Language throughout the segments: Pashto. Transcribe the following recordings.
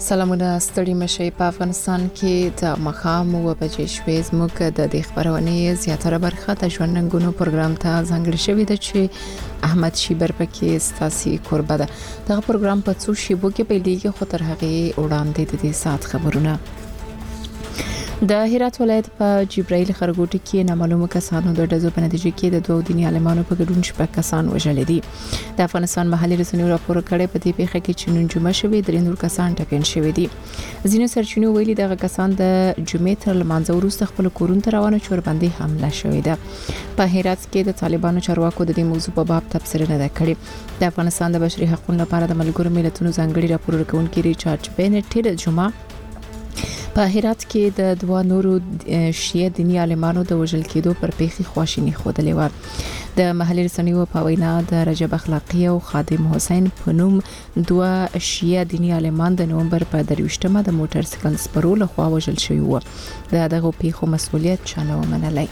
سلامونه ستړي مشي په افغانستان کې د مخام او بجې شوي زموږ د خبرونه زیاتره برخه د ژوندنګونو پروګرام ته ځانګړي شوی دی چې احمد شیبر پکې ستاسي قربه ده دغه پروګرام په څو شیبو کې پیلېږي خو تر هغه وړاندې د دې سات خبرونه د هرات ولایت په جبرائیل خرګوټي کې نامعلومه کسانو د ډزو په نتیجه کې د دوه دیني عالمانو په ګډون شپږ کسان وژل دي د افغانستان محلي رسنیو راپور کړی په دې پیښه کې چې نن جمعه شوې درې نور کسان ټپيان شوي دي ځینې سرچینو ویلي دغه کسان د جمعې تر لمانځه وروسته خپل کورونو ته روانه شول باندې حمله شوې ده په هرات کې د طالبانو چارواکو د دې موضوع په باب تبصره نه کړې د افغانستان د بشري حقوقو لپاره د ملګرو ملتونو ځانګړي راپور ورکونکي ریچارډ بینټ د جمعه په هرات کې د دوه نورو شیعه دیني عالمانو د وژل کېدو پر پیښې خواشینی خوده و د محلي رسنیو په وینا د رجب اخلاقی او خادم حسین په نوم دوه شیعه دینی عالمان د نومبر په 23مه د موټر سایکل سپرو له خوا وژل شوی و دغه پیښو مسؤلیت چانه ومنلای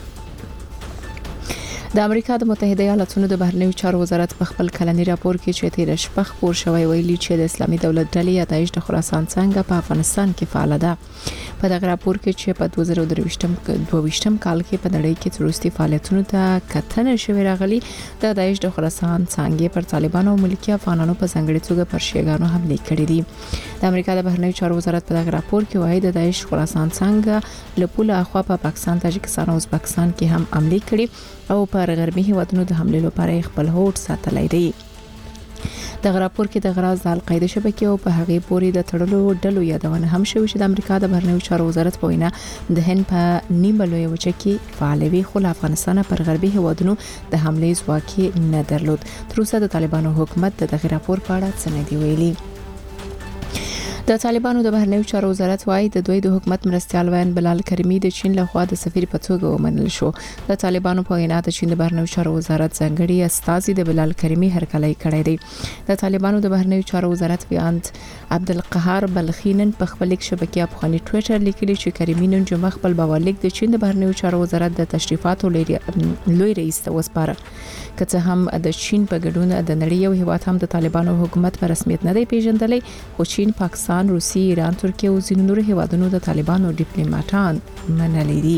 د امریکا د متحده ایالاتونو د بهرنیو چارو وزارت په خپل کلنی راپور کې چې تیر شپه خبر شوی ویلي چې د اسلامي دولت ډلې یا داعش د خراسان څنګه په افغانستان کې فعال ده په دغه راپور کې چې په 2022م کال کې په نړۍ کې تروریستي فعالیتونو ته کتنه شوی راغلي د داعش د خراسان څنګه پر طالبانو او ملکی افغانانو په ځنګړي توګه پر شیعاګانو حمله کړې دي د امریکا د بهرنیو چارو وزارت په دغه راپور کې وایي د داعش خراسان څنګه له پوله اخوا په پاکستان تاجکستان او ازبکستان کې هم حمله کړې او پر غربي هیوادونو د حمله لپاره خپل هوډ ساتلای دی د راپور کې د غراز د القاعده شبکې او په هغه پورې د تړلو ډلو یادونه هم شوې چې د امریکا د بهرنیو چارو وزارت په وینا د هند په نیمه لوی وچه کې فعالوي خو افغانستان پر غربي هیوادونو د حمله ځواک نه درلود تر اوسه د طالبانو حکومت د راپور په اړه څه نه دی ویلي د طالبانو د بهرنیو چارو وزارت وايي د دوی د حکومت مرستيال وین بلال کریمی د چین له خوا د سفیر په توګه ومنل شو د طالبانو په وینا د چین د بهرنیو چارو وزارت ځانګړي استازي د بلال کریمی هرکلی کړی دی د طالبانو د بهرنیو چارو وزارت ویاند عبدالقهار بلخینن په خپل شبکې افغاني ټوئیټر لیکلي چې کریمی نن جمعه خپل بوالک د چین د بهرنیو چارو وزارت د تشریفاتو لوی رئیس ته وسپاره که څه هم د چین په ګډون د نړۍ یو هیواد هم د طالبانو حکومت په رسمیت نه دی پیژندلی خو چین پاکستان روسي ایران ترکیه او ځینو نورو هیوادونو د طالبانو ډیپلوماټان منلي دي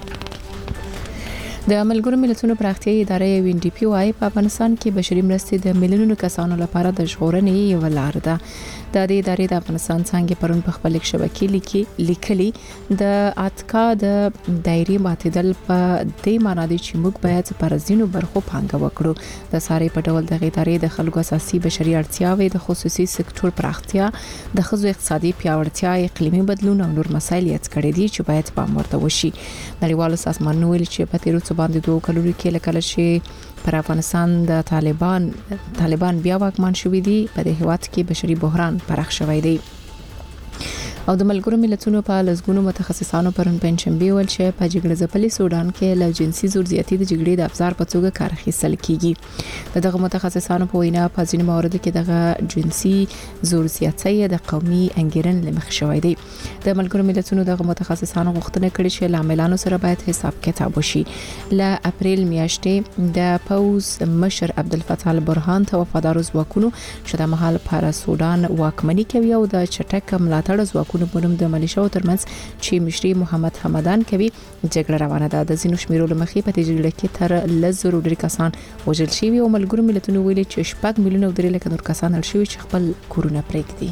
د ملګرو ملتونو پراختیايي ادارې وین ډي پی وايي په افغانستان کې بشري مرستې د ملیونونو کسانو لپاره د ژغورنې یو لار ده د دې ادارې د افغانستان څنګه پرون په خپل شبکې لیکلي د اتکا د دایري ماتیدل په دې معنی دی چې موږ باید پر ځینو برخو پانګه وکړو د ساري په ډول د ادارې د خلکو اساسي بشري اړتیاوې د خصوصي سکتور پراختیا د خزو اقتصادي پیاوړتیا اقلیمي بدلون او نور مسایل یاد کړي دي چې باید پام ورته وشي نړیوالو سازمانونو ویلي چې په تیرو باندې دوه کلونو کې لکه چې پر افغانستان د طالبان بیا واکمن شوې دي په دې هیواد کې بشري بحران پراخ شوی دی او د ملګرو ملتونو په لزګونو متخصصانو پرون پنځمبي ول چې په جګړه ځپلي سودان کې له جنسي زور زیاتی د جګړې د افزار په توګه کار اخیستل کیږي دغه متخصصانو په وینا په ځینو مواردو کې دغه جنسي زور زیاتی د قومي انګیرن لمخ شوی دی د ملګرو ملتونو دغه متخصصانو غوښتنه کړې چې لاملانو سره باید حساب کتاب وشي ل اپریل میاشتې د پوز مشر عبدالفتاح البرهان ته وفادار ځواکونو چې د مهال پر سودان واکمني کوي او د چټک ملاتړ ځواکونو په نوم د ملیشو ترمنځ چې مشري محمد حمدان کوي جګړه روانه ده د زینو شمیرو لمخې په جګړه کې تر لزر ډیر کسان وژل شوي او ملګرو ملتونو ویلي چې 4 میلیون او 3 لک نور کسان هل شوي چې خپل کورونه پرېږدي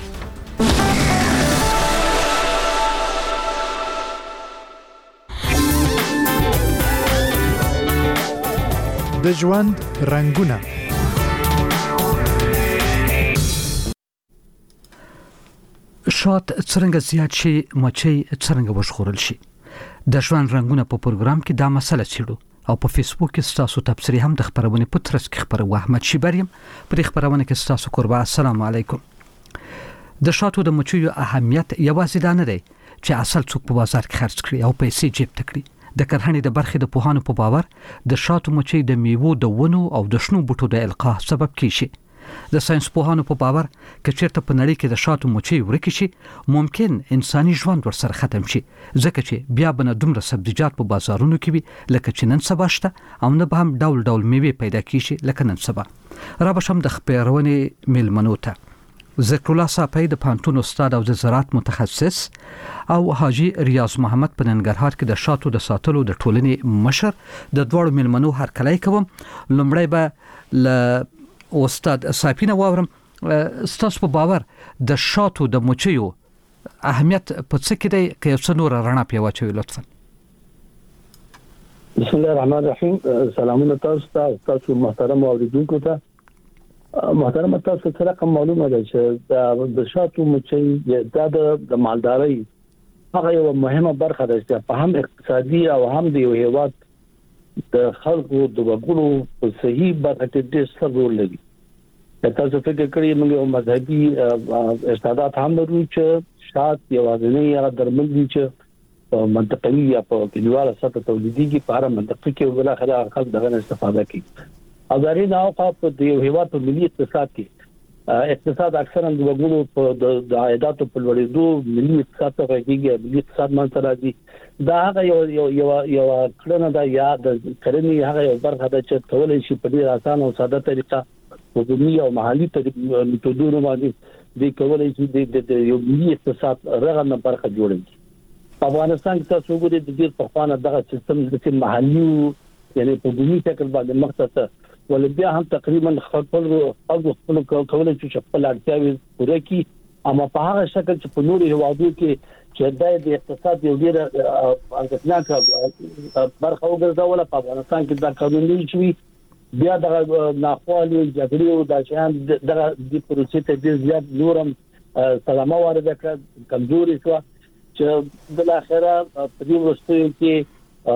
د ژوند رنگونه شات څنګه زیات شي مچي څنګه وژغورل شي د ژوند رنگونه په پروګرام کې دا مسله چیرو او په فیسبوک کې تاسو تبصری هم د خبرونه په ترڅ کې خبرو احمد شیبریم په خبرونه کې تاسو قربا السلام علیکم د شاتو د مچیو اهمیت یوازې دا نه دی چې اصل څوک په بازار کې خرڅ کړي او پیسې جیب ته کړي د کرهڼې د برخې د پوهانو په باور د شاتو مچي د میوو د ونو او د شنو بوټو د القاح سبب کیږي د ساينس پوهانو په باور چې چیرته په نړۍ کې د شاتو مچي ورکه شي ممکن انساني ژوند ورسره ختم شي ځکه چې بیا به نه دومره سبزیجات په بازارونو کې وي لکه چې نن سبا شته او نه به هم ډول ډول میوه پیدا کیږي لکه نن سبا را به شم د خبرونه ملمنو ته ذکر الله صافی د پانتون استاد او د زراعت متخصص او حاجی ریاض محمد په ننګرهار کې د شاتو د ساتلو د ټولنې مشر د دوړو ملمنو هرکلی کوم. لومړی به ل استاد صافی نه واورم، ستاسو په باور د شاتو د مچیو اهمیت په څه کې دی؟ که یو څه نور رڼا پې واچوي لطفا. بسم الله الرحمن الرحیم. سلامونه تاسو محترم اوریدونکو ته. محترم تاسو سره کوم معلومه ده چې د شاتو مچي د مالدارۍ هغه یو مهمه برخه ده چې په هم اقتصادي او هم د یو هیواد د خلکو د وګړو په صحیح برخه کې ډېر ستر رول لري. تاسو فکر کړئ موږ یو مذهبي استعداد هم لرو چې شات یوازینی هغه درمل دي چې منطقي یا په کلیواله سطح تولیديږي په هر منطقه کې ولا خلا خلک دغه استفاده کوي. او دا نه او په د هیواد په ملي اقتصاد کې اقتصاد اکثرا د وګړو په د عایداتو په لوړېدو ملي اقتصاد ته راځي، ملي اقتصاد منځ راځي. دا هغه یو کړنه ده یا د کرنې هغه یو برخه ده چې کولای شي په ډیر اسانه او ساده طریقه په دنیا او محلي میتودونو باندې د کولای شي د یو ملي اقتصاد رغنه برخه جوړوي. په افغانستان کې تاسو وګورئ د ډیر په خوانه دغه سیستم د محلي یعنی په دنیا شکل باندې مختصر ول بیا هم تقریبا خپل کولای شي خپل اړتیاوي پوره کړي، اما په هغه شکل چې په نورو هیوادو کې چې د اقتصاد یو ډیر انګټناک برخه وګرځول، په افغانستان کې دا قانون نه شوی. بیا د ناخوالي جګړې او د شان د پروسې ته ډیر زیات نورم سلامه وارده کړ، کمزوري شو چې بل اخره په دې وروستیو کې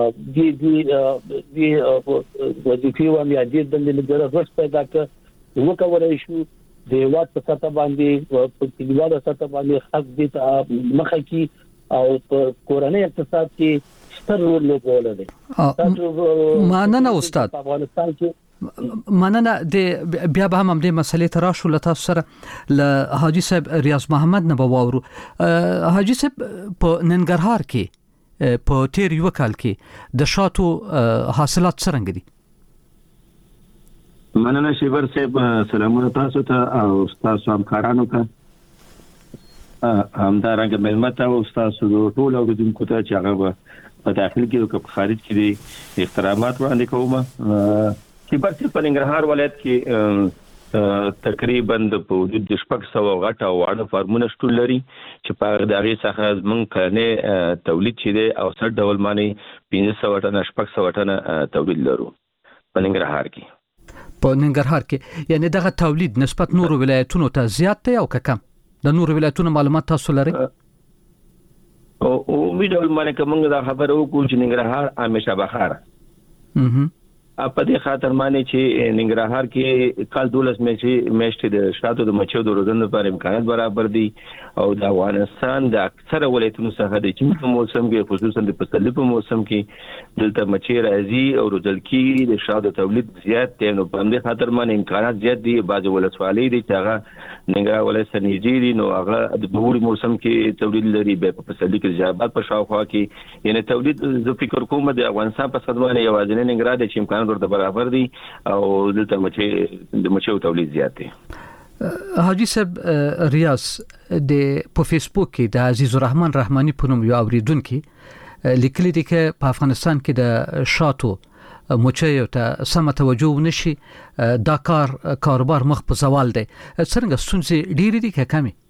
دی وظیفي و میادې د لګره رس پیدا کړ وکولای شو د هیواد په سطح باندې په کلیواله سطح باندې خاص دي مخه کی او په کورنۍ اقتصاد کې ستر رول لوبولی. مننه استاد. افغانستان کې مننه. د بیا به هم د مسلې تراشو لته سره ل حاجی صاحب ریاض محمد نه باورو. حاجی صاحب په ننګرهار کې په تیر یو کال کې د شاتو حاصلات څنګه دي؟ مننه شیبر صاحب، سلامونه تاسو ته او تاسو همکارانو ته، همدارنګه ملمت او تاسو ټول اوریدونکو ته چې هغه په داخل کې او په خارج کې دي احترامات وړاندې کوم. شیبر صاحب په ننګرهار ولایت کې تقریبا د حدود 600 غټه او واړه فارمونه شتون لري چې په دغه څخه زمونږ کارنه تولید چي دي او څر ډول معنی 500 ټنه 600 ټنه تولید لرو په ننګرهار کې. په ننګرهار کې یعنی دغه تولید نسبت نورو ولایتونو ته زیات دی او کم؟ د نورو ولایتونو معلومات تاسو لرئ؟ او امید ولمنه کوم دا خبره وکړو چې ننګرهار همیشه بخار په دې خاطر معنی چې ننګرهار کې کال 12 میاشتې د شاتو د مچیو د روزنې لپاره امکانات برابر دي او د افغانستان د اکثره ولایتونو څخه د چې په موسم کې خصوصا د پسرلي په موسم کې دلته مچي راځي او روزل کې د شاتو تولید زیات دی. نو په دې خاطر معنی امکانات زیات دي. بعض ولسوالۍ دي چې هغه ننګرهار ولایت سنیږي دي، نو هغه د بهوري موسم کې تولید لري، په پسرلي کې زیات په شاوخوا کې یعنی تولید زه فکر کوم د افغانستان په صدمانه یوازینی ننګرهار د چې امکانات ورته برابر دي او دلته مچو تولید زیات دي. حاجی صاحب ریاض د په فیسبوک کې د عزیز الرحمن رحمانی په نوم یو اوریدونکو لیکلي دي چې په افغانستان کې د شاتو مچیو ته سم توجه نشي، دا کاروبار مخ په زوال دی. څنګه ستونزې ډېرې دي که کمې؟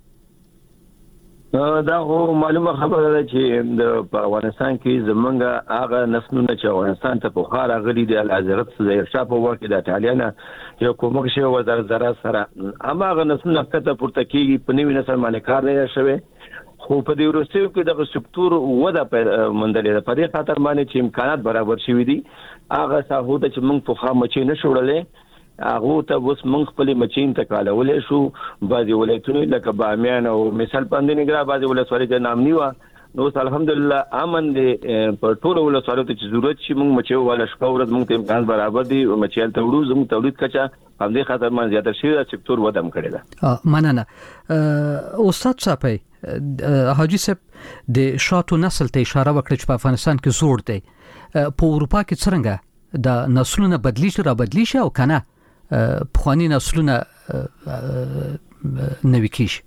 دا معلومه خبره ده چې د افغانستان کې زمونږ هغه نسلونه چې افغانستان ته په خار غلي دي حضرت ظاهر شاه په وخت د ایتالیا یو کومک شی وزارت زراعت سره هغه نسلونه کته پورته کیږي په نوې نسل باندې کار نه شوی، خو په دې وروستیو کې د سکتور وده مندلې ده. په دې خاطر باندې چې امکانات برابر شوي دي هغه ساحو ته چې موږ په خامه چي نه شوړلې هغه ته اوس موږ خپل مچین تکالولې شو. بعضي ولایتونه لکه بامیان او مثال باندې نګرا بعضي ولایتونه د نام نیو نو الحمدلله امن دي په ټول ولایتونو ته چې ضرورت شي موږ مچو ولا شپه ورځ موږ ته امکان برابر دي مچیل ته وړو زموږ تولید کچا هم دې خاطر باندې زیاته شي د سکتور ودم کړی ده. مننه. استاد صاحب حاجی صاحب د شاتو نسل ته اشاره وکړه چې په افغانستان کې زوړ دی، په اروپا کې څنګه د نسلونو بدلی شي او کنه پخوانی نسلونه نوي کیږي.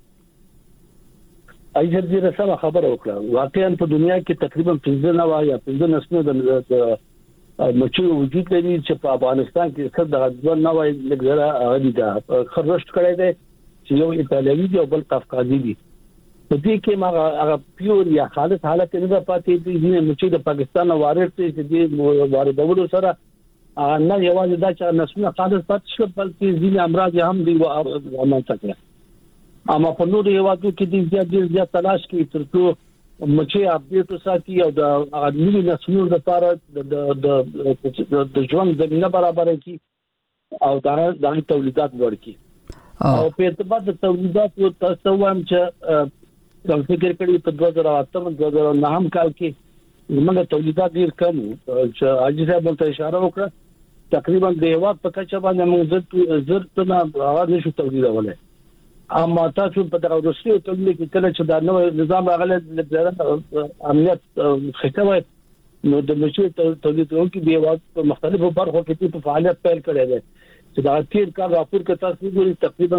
ایجاد دې سره خبره وکړه. واقعا په دنیا کې تقریبا 15 یا 15 نسلونه د مچو وجود لري چې په افغانستان کې څه د 2 لګره غوډي دا خرشت کړی دی چې یو ایتالوي دی او بل قفقازي دی. په دې کې ما هغه پیور یا خالص حالت نه پاتې دي چې مچو د پاکستان وارد شي چې د واردولو سره نه یوازې دا چې نسلونه خالص پاتې شو بلکې ځینې امراض هم دی رامنځته کړل. اما په نورو هیوادو کې د زیات تلاش کوي ترڅو مچې اپډیټ وساتي او د غوړي نسلونو لپاره د ژوند زمينه برابر کړي او دا تولیدات ورکړي. او په اعتبار د تولیدات تاسو وایم چې د فکر کړي په 2008-2009 کال کې موږ تولیدات ډیر کم چې اجازه صاحب ته اشاره وکړه تقریبا د هیواد په کچه باندې موږ زرت نه هغه نشو تولیدولای. اما تاسو په دغه روسي تولید کې کله چې دا نوې نظام راغلی د امنیت خطوه نو د مشروع تولیدونکو کې دی په مختلفو برخو کې په فعالیت پیل کړی دی چې دا تیر کال راپور کې تاسو ګورئ تقریبا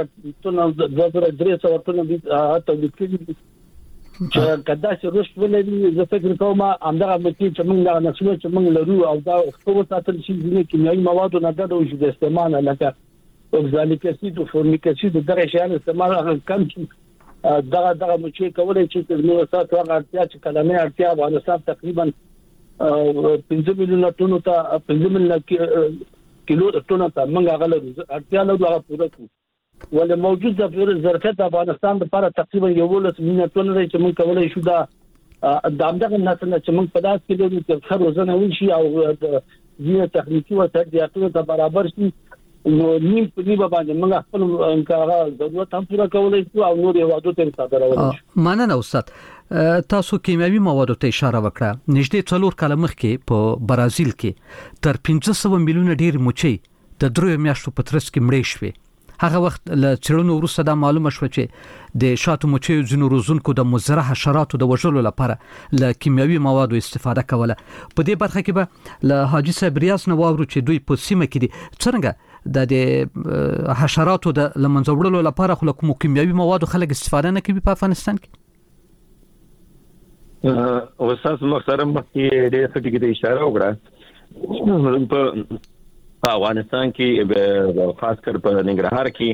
2300 ورته تولید کړي چې کدا چې رشد ولري زه فکر کوم همدغه متي چې موږ نه نسلو چې موږ لرو او دا خو ساتل شي چې کیمیاوي مواد نه ډډه وشي د استعمال لکه اوکزالیک اسید او فورمیک اسید دغه شیان استعمال کم شي. دغه مچې کولای چې نو تاسو هغه اړتیا چې کلمې اړتیا افغانستان تقریبا 5 میلیون ټن ته 5 میلیون کیلو ټن ته موږ هغه اړتیا له هغه پوره کوو. ولې موجود ظرفیت افغانستان لپاره تقریبا 1 میلیون ټن دی چې موږ کولای شو دا دغه نسل چې موږ په داس کې د خر روزنه وشي او د ځینې تخنیکی او تجهیزاتو ته برابر شي نو نیم په نیمه باندې موږ خپل انکارا ضرورت هم پوره کولای شو او نور یوادو ته صادرول شي. مننه استاد. تاسو کیمیاوي موادو ته اشاره وکړه. نږدې 4 کال مخکې په برازیل کې تر 500 میلیون ډیر مچۍ د 3 میاشتو په ترڅ کې مړې شوې. هغه وخت له چړونو وروسته دا معلومه شو چې د شاتو مچیو ځینو روزونکو د مزرعه حشراتو د وژلو لپاره له کیمیاوي موادو استفاده کوله. په دې برخه کې به له حاجی صاحب ریاض نو واورو چې دوی په سیمه کې دي څنګه د حشراتو د لمنځه وړلو لپاره خو کوم کیمیاوي موادو خلک استفاده نه کوي په افغانستان کې. استاد محترم مخکې ډېر ښه ټکي ته اشاره وکړه. په افغانستان کې خاص کر په ننګرهار کې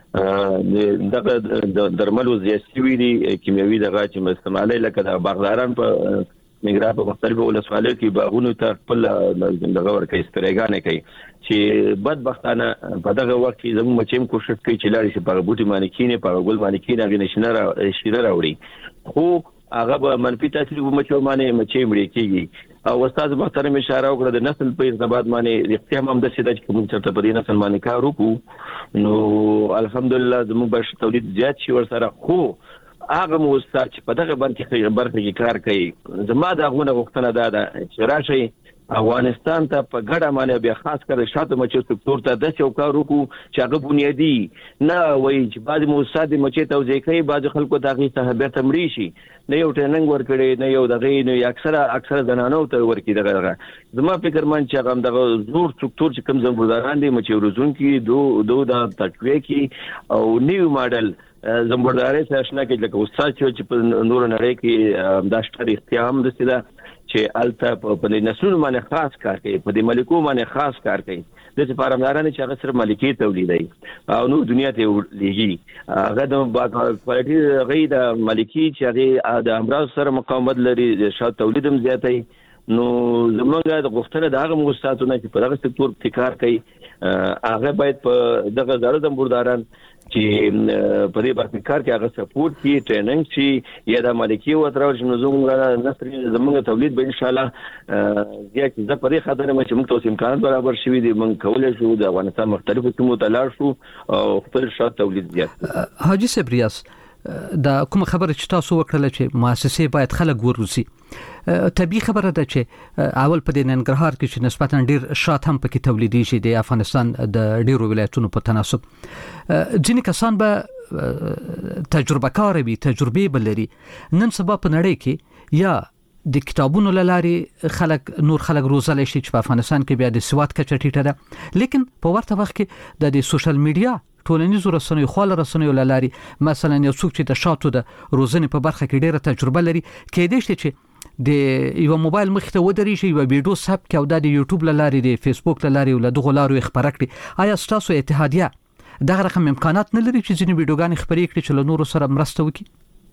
دغه درملو زیاتې وی دي کیمیاوي دغه چې استعمالي لکه د باغداران په ننګرهار په مختلفو ولسوالیو کې باغونو ته خپل دغه ورکې سپریګانې کوي چې بدبختانه په دغه وخت کې زموږ مچیم کوشش کوي چې لاري چې په بوټي باندې کینې په ګل باندې کینې هغه نشنه راوړي خو هغه به منفي تاثیر مچو باندې مچې مړې کیږي. او استاد محترم اشاره وکړه د نسل په ارتباط باندې اختیام هم د سیده چې کوم چرته په دې نسل باندې کار وکړو نو الحمدلله زموږ بش تولید زیات شي ورسره. خو هغه مو استاد چې په دغه باندې برخه کې کار کوي زما د غوونه غوښتنه ده چې راشي افغانستان ته په ګډه باندې بیا خاص کر شاته مچو سکتور ته د څو کار وکړو چې هغه بنیادی نه وایي چې بعض موساد مچې توزیع کوي بعض خلکو ته هغه ته به تمرې شي نه یو ټریننګ ورکړي نه یو دغه نه اکثر زنانو ته ورکړي دغه زما فکر من چې هغه دغه زور سکتور چې کوم زموږداران دي مچې ورزون کې دو دا تقویه کې او نیو ماډل زموږداري سره آشنا کې لکه استاد چې په نور نړۍ کې د اشتر اختیام د سیده چې الته په نسلونو باندې خاص کار کوي په دې ملکو باندې خاص کار کوي د فارمدارانو چې هغه سره ملکی تولیدي او نو دنیا ته لېږي هغه د کوالټي غي د ملکی چې هغه د امراض سره مقاومت لري شاته تولیدم زیاتای. نو زمونږ د غوښتنه د هغه مؤسساتونو چې په دغه سکتور کې کار کوي هغه باید په دغه زړه زموږداران چې په دې برخه کار کې هغه سپورټ کی ټریننګ شي یا د مالکی او تر ورځې زموږ نسل زموږ تولید به ان شاء الله زیات د پرې خاطر مې چې موږ توسیم امکانات برابر شوي دي موږ کولای شو د افغانستان مختلفو سیمو ته لاړ شو او خپل شات تولید زیات. حاجی صاحب ریاض دا کوم خبره چې تاسو وکړه چې مؤسسې باید خلک ورسي طبيعي خبره ده چې اول په ننګرهار کې چې نسبتاً ډیر شات هم پکې تولیدي شي د افغانستان د ډیرو ولایتونو په تناسب ځینې کسان به تجربه کار وي تجربه بلري نن سبا په نړۍ کې یا د کتابونو لاري نور خلک روزل شي چې په افغانستان کې بیا د سواد کچه ټیټه ده لیکن په ورته وخت کې د سوشل میډیا ټولنیزو رسنیو خال رسنیو لاري مثلا یو څوک چې د شاتو د روزنې په برخه کې ډیره تجربه لري کېدای شي چې د یو موبایل مخ ته ودرې شي یو ویډیو ساب کې او د یوټیوب لاري د فیسبوک لاري او د دغه لارو خبره کړي آیا تاسو اتحادیه دغه رقم امکانات نه لري چې ځینې ویډیوګانې خبرې کړي چې له نورو سره مرسته وکړي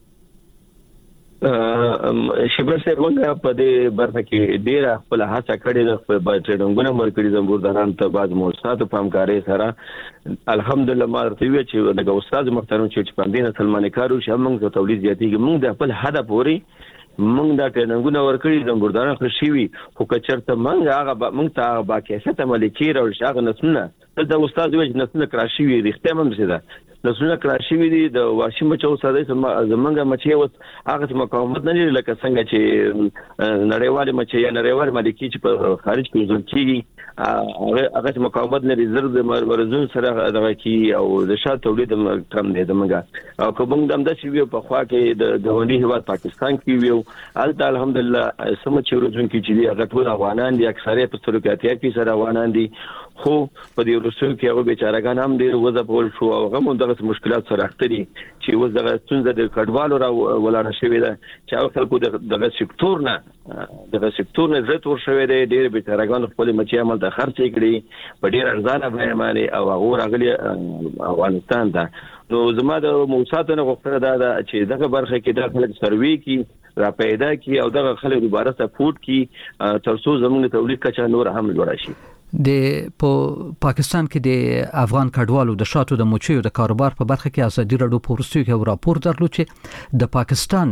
شبر سره موږ په دې برخه کې ډیره خپل هڅه کړې ده په ټریننګونو مرکزي زمبورداران ته بعض موسسات په همکارۍ سره الحمدلله ما ورته وی چې د استاد محترم چې پاندینه سلمان کارو چې موږ ته تولید زیاتېږي موږ د خپل هدف پوري موږ دا ټریننګونه ورکړي زمبورداران خوشي وي خو کچرته موږ ته با کیسه عملي کړو او شاغ نسونه د استاد وی نسونه کراشي وي رښتیا هم څه ده نسونه کراشي وي د واشي مچو ساده زمونږ مچي اوس هغه مقاومت نه لري لکه څنګه چې نړیوال مچي یا نړیوال ملکی چې په خارج کې ځل کیږي هغه مقاومت لري زر د مرزون سره دغه کی او د شات تولید کم دی دمګه او کوم د امدا شی په خوا کې د غونډي هواد پاکستان کې ویو الحمدلله سم چې ورځون کې چې هغه ټول افغانان دي اکثریت په سلوکیاتیا کې سره افغانان دي خو په دې ورسو کې هغه بیچارهګان هم ډیر وځپول شو او هغه دغه مشکلات سره اختري چې وز دغه څنګه د کډوالو را ولاړ شوی ده چې هغه خلکو دغه سکتور نه زړه تور شوی دی ډیر بیچارهګان خپل مچي عمل ته خرڅ کړي په ډیر ارزانه بیه او هغه راغلي افغانستان ته نو زما د موسساتو نه غوښتنه ده چې دغه برخه کې د خلک سروي کې را پیدا کی او دغه خلک دوباره سپورټ کی ترڅو زموږ تولید کچا نور هم لوړ شي په پاکستان کې د افغان کډوالو د شاتو د مچیو د کاروبار په برخه کې ازادي راډیو پورستیو کې راپور درلود چې د پاکستان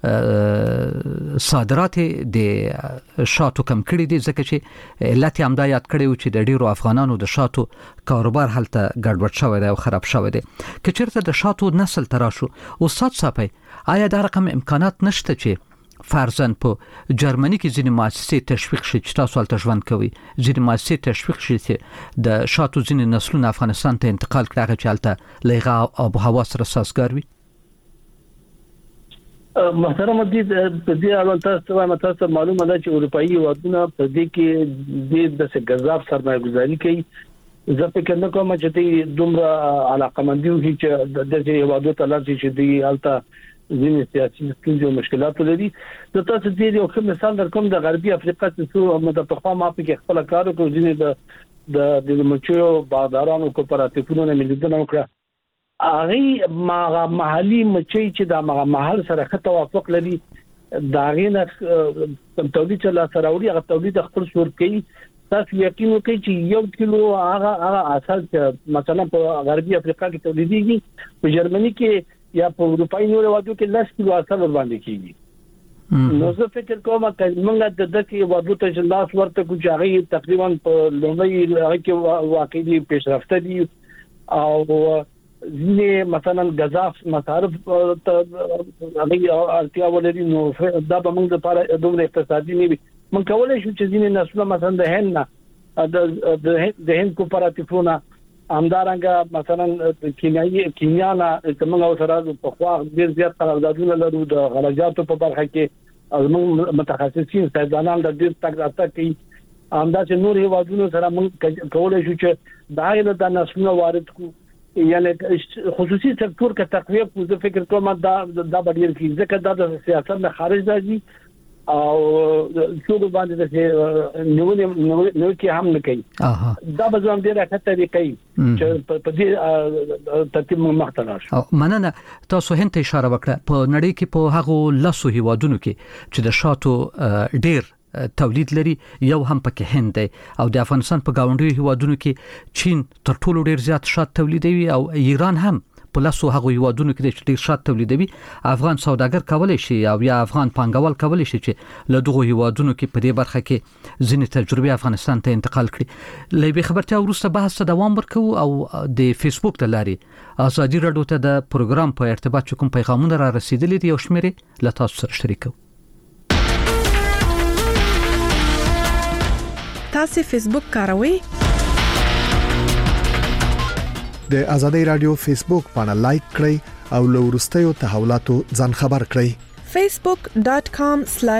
صادرات د شاتو کم کړي دي ځکه چې علت هم دا یاد کړی و چې د ډیرو افغانانو د شاتو کاروبار هلته ګډوډ شوی دی او خراب شوی دی که چیرته د شاتو نسل تراشو استاد صاحب آیا دا رقم امکانات نشته چې فرضاً په جرمني کې ځینې مؤسسې تشویق شي چې تاسو هلته ژوند کوي ځینې مؤسسې تشویق شي چې د شاتو ځینې نسلونه افغانستان ته انتقال کړي هغه چې هلته له هغه آب و هوا سره سازګار وي محترم مجید په دې اړه تاسو معلومه ده چې اروپאי هیوادونه په دې کې د غذاب سرمایه‌ګذاري کوي زه فکر نه کوم چې دومره علاقمندي وي چې د دې هیوادو ته لاسي چې دی هلته ځینې سیاسي ستونزې او مشکلات لري د تاسو دې یو ښه مثال درکوم د غربي افریقا څخه د په خوا ما په خپل کارو کې ځینې د مچو بازارونو کوپراتیفونو نه ملیدنه وکړه هغه محلي مچي چې د محل سره ښه توافق لري دا غینه تولید لا سره وړي هغه تولید خپل شور کوي تاسو یقین وکړئ چې یو کیلو هغه اصل چې مثلا په غربي افریقا کې تولیدېږي په جرمني کې یا په اروپאי نور وادو کې 10 کیلو اصل ور باندې کیږي نو زه فکر کوم چې موږ د دغه وادو ته لاس ورته کوجاغي تقریبا په لومړی هغه کې واقعي پیشرفته دي او ځینې مثلا غذاف مصارف ته هغه اړتیا ولري نو دا به موږ لپاره دومره اقتصادي نه وي موږ کولای شو چې ځینې نسل مثلا د هند د هند کوپراتیفونه همدارنګه مثلا کینیانا کومه سره په خوا ډیر زیات قراردادونه لرو د غلجاتو په برخه کې موږ متخصصین سازمانان د ډیر تک راته کوي همداسې نور هیوادونو سره موږ کولای شو چې دا د نسلونو وارد کو یعنی خصوصي سکتور کې تقویه کو زه فکر کوم دا ډیر کی ځکه دا د سیاست نه خارج دی او څو باندې د نو کې هم نه کوي دا به زموږ ډیره ښه طریقې چې په دې ترتیب مختلف شو مننه تاسو هند ته اشاره وکړه په نړۍ کې په هغه لاسو هیوادونو کې چې د شاتو ډیر تولید لري یو هم پکې هند دی او د افغانستان په گاونډي هیوادونو کې چین تر ټولو ډیر زیات شات تولیدوي او ایران هم په لاسو هغه هیوادونو کې چې ډیر شات تولیدوي افغان سوداګر کولای شي او یا افغان پانګوال کولای شي چې له دغه هیوادونو کې په دې برخه کې ځینې تجربه افغانستان ته انتقال کړي لې به خبرته وروسته بحث ته دوام ورکوو او د فیسبوک د لارې ازادي راډیو ته د پروګرام په ارتباط کوم پیغامونه را رسیدلي دي او شمیرې له تاسو سره شریکو تاسو فیسبوک کاروئ د ازادي رادیو فیسبوک باندې لایک کړئ او له ورستیو تحولاتو ځان خبر کړئ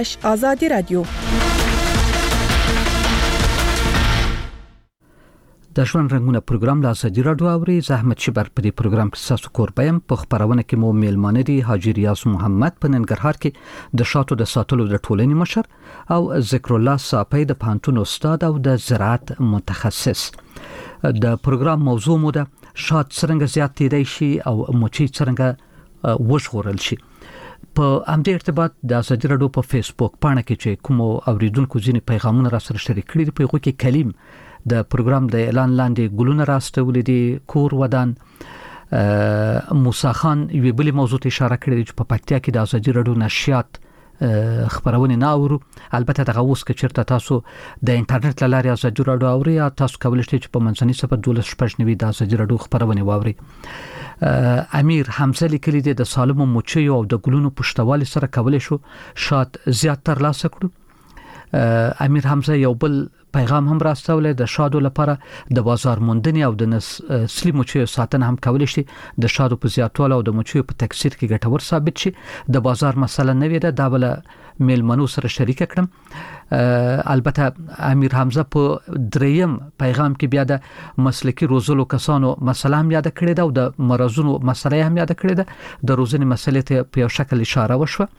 facebook.com/azadi radio د ژوند رنگونه پروګرام لا سجی راډیو اوري زحمت شبر په دې پروګرام کې تاسو کوربایم په خبرونه کې مو میلمانه دي حاجی ریاض محمد په ننګرهار کې د شاتو د ساتلو د ټولنې مشر او ذکر الله صافی د پانتون استاد او د زراعت متخصص. د پروګرام موضوع مو ده شات څنګه زیات دی شي او موچی څنګه وژغورل شي. په همدې ارتباط د ازادي راډیو په فیسبوک پاڼه کې چې کوم اوریدونکو ځینې پیغامونه را سره شریک کړي دي په هغه کې کلیم د پروګرام د اعلان لاندې ګلونه راستولې دي کور ودان. موسی خان یو بل موضوع ته اشاره کړې چې په پکتیا کې د ازادي راډیو نشریات خبرونه ناورو. البته دغه اوس کې چیرته تاسو د انټرنیټ لارې ازادي راډیو اوري یا تاسو کولی شئ چې په منځني صفحه 12 د ازادي راډیو خبرونه واوري. امیر حمزه لیکلی دی د سالمو موچیو او د ګلونو پښتوالي سره کولی شو شات زیات تر لاسه کړو. امیر حمزه یو بل پیغام هم راستولې د شادو لپاره د بازار موندنې او د نسلي موچیو ساتنه هم کولی شي د شادو په زیاتواله او د موچیو په تکثیر کې ګټور ثابت شي. د بازار مسله نه وي دا بل میلمنو سره شریک کړم. البته امیر حمزه په دریم پیغام کې بیا د مسلکی روزلو کسانو مسله هم یاد کړې ده او د مرزونو مسله هم یاد کړې ده. د روزنې مسلې ته په یو شکل اشاره وشوه.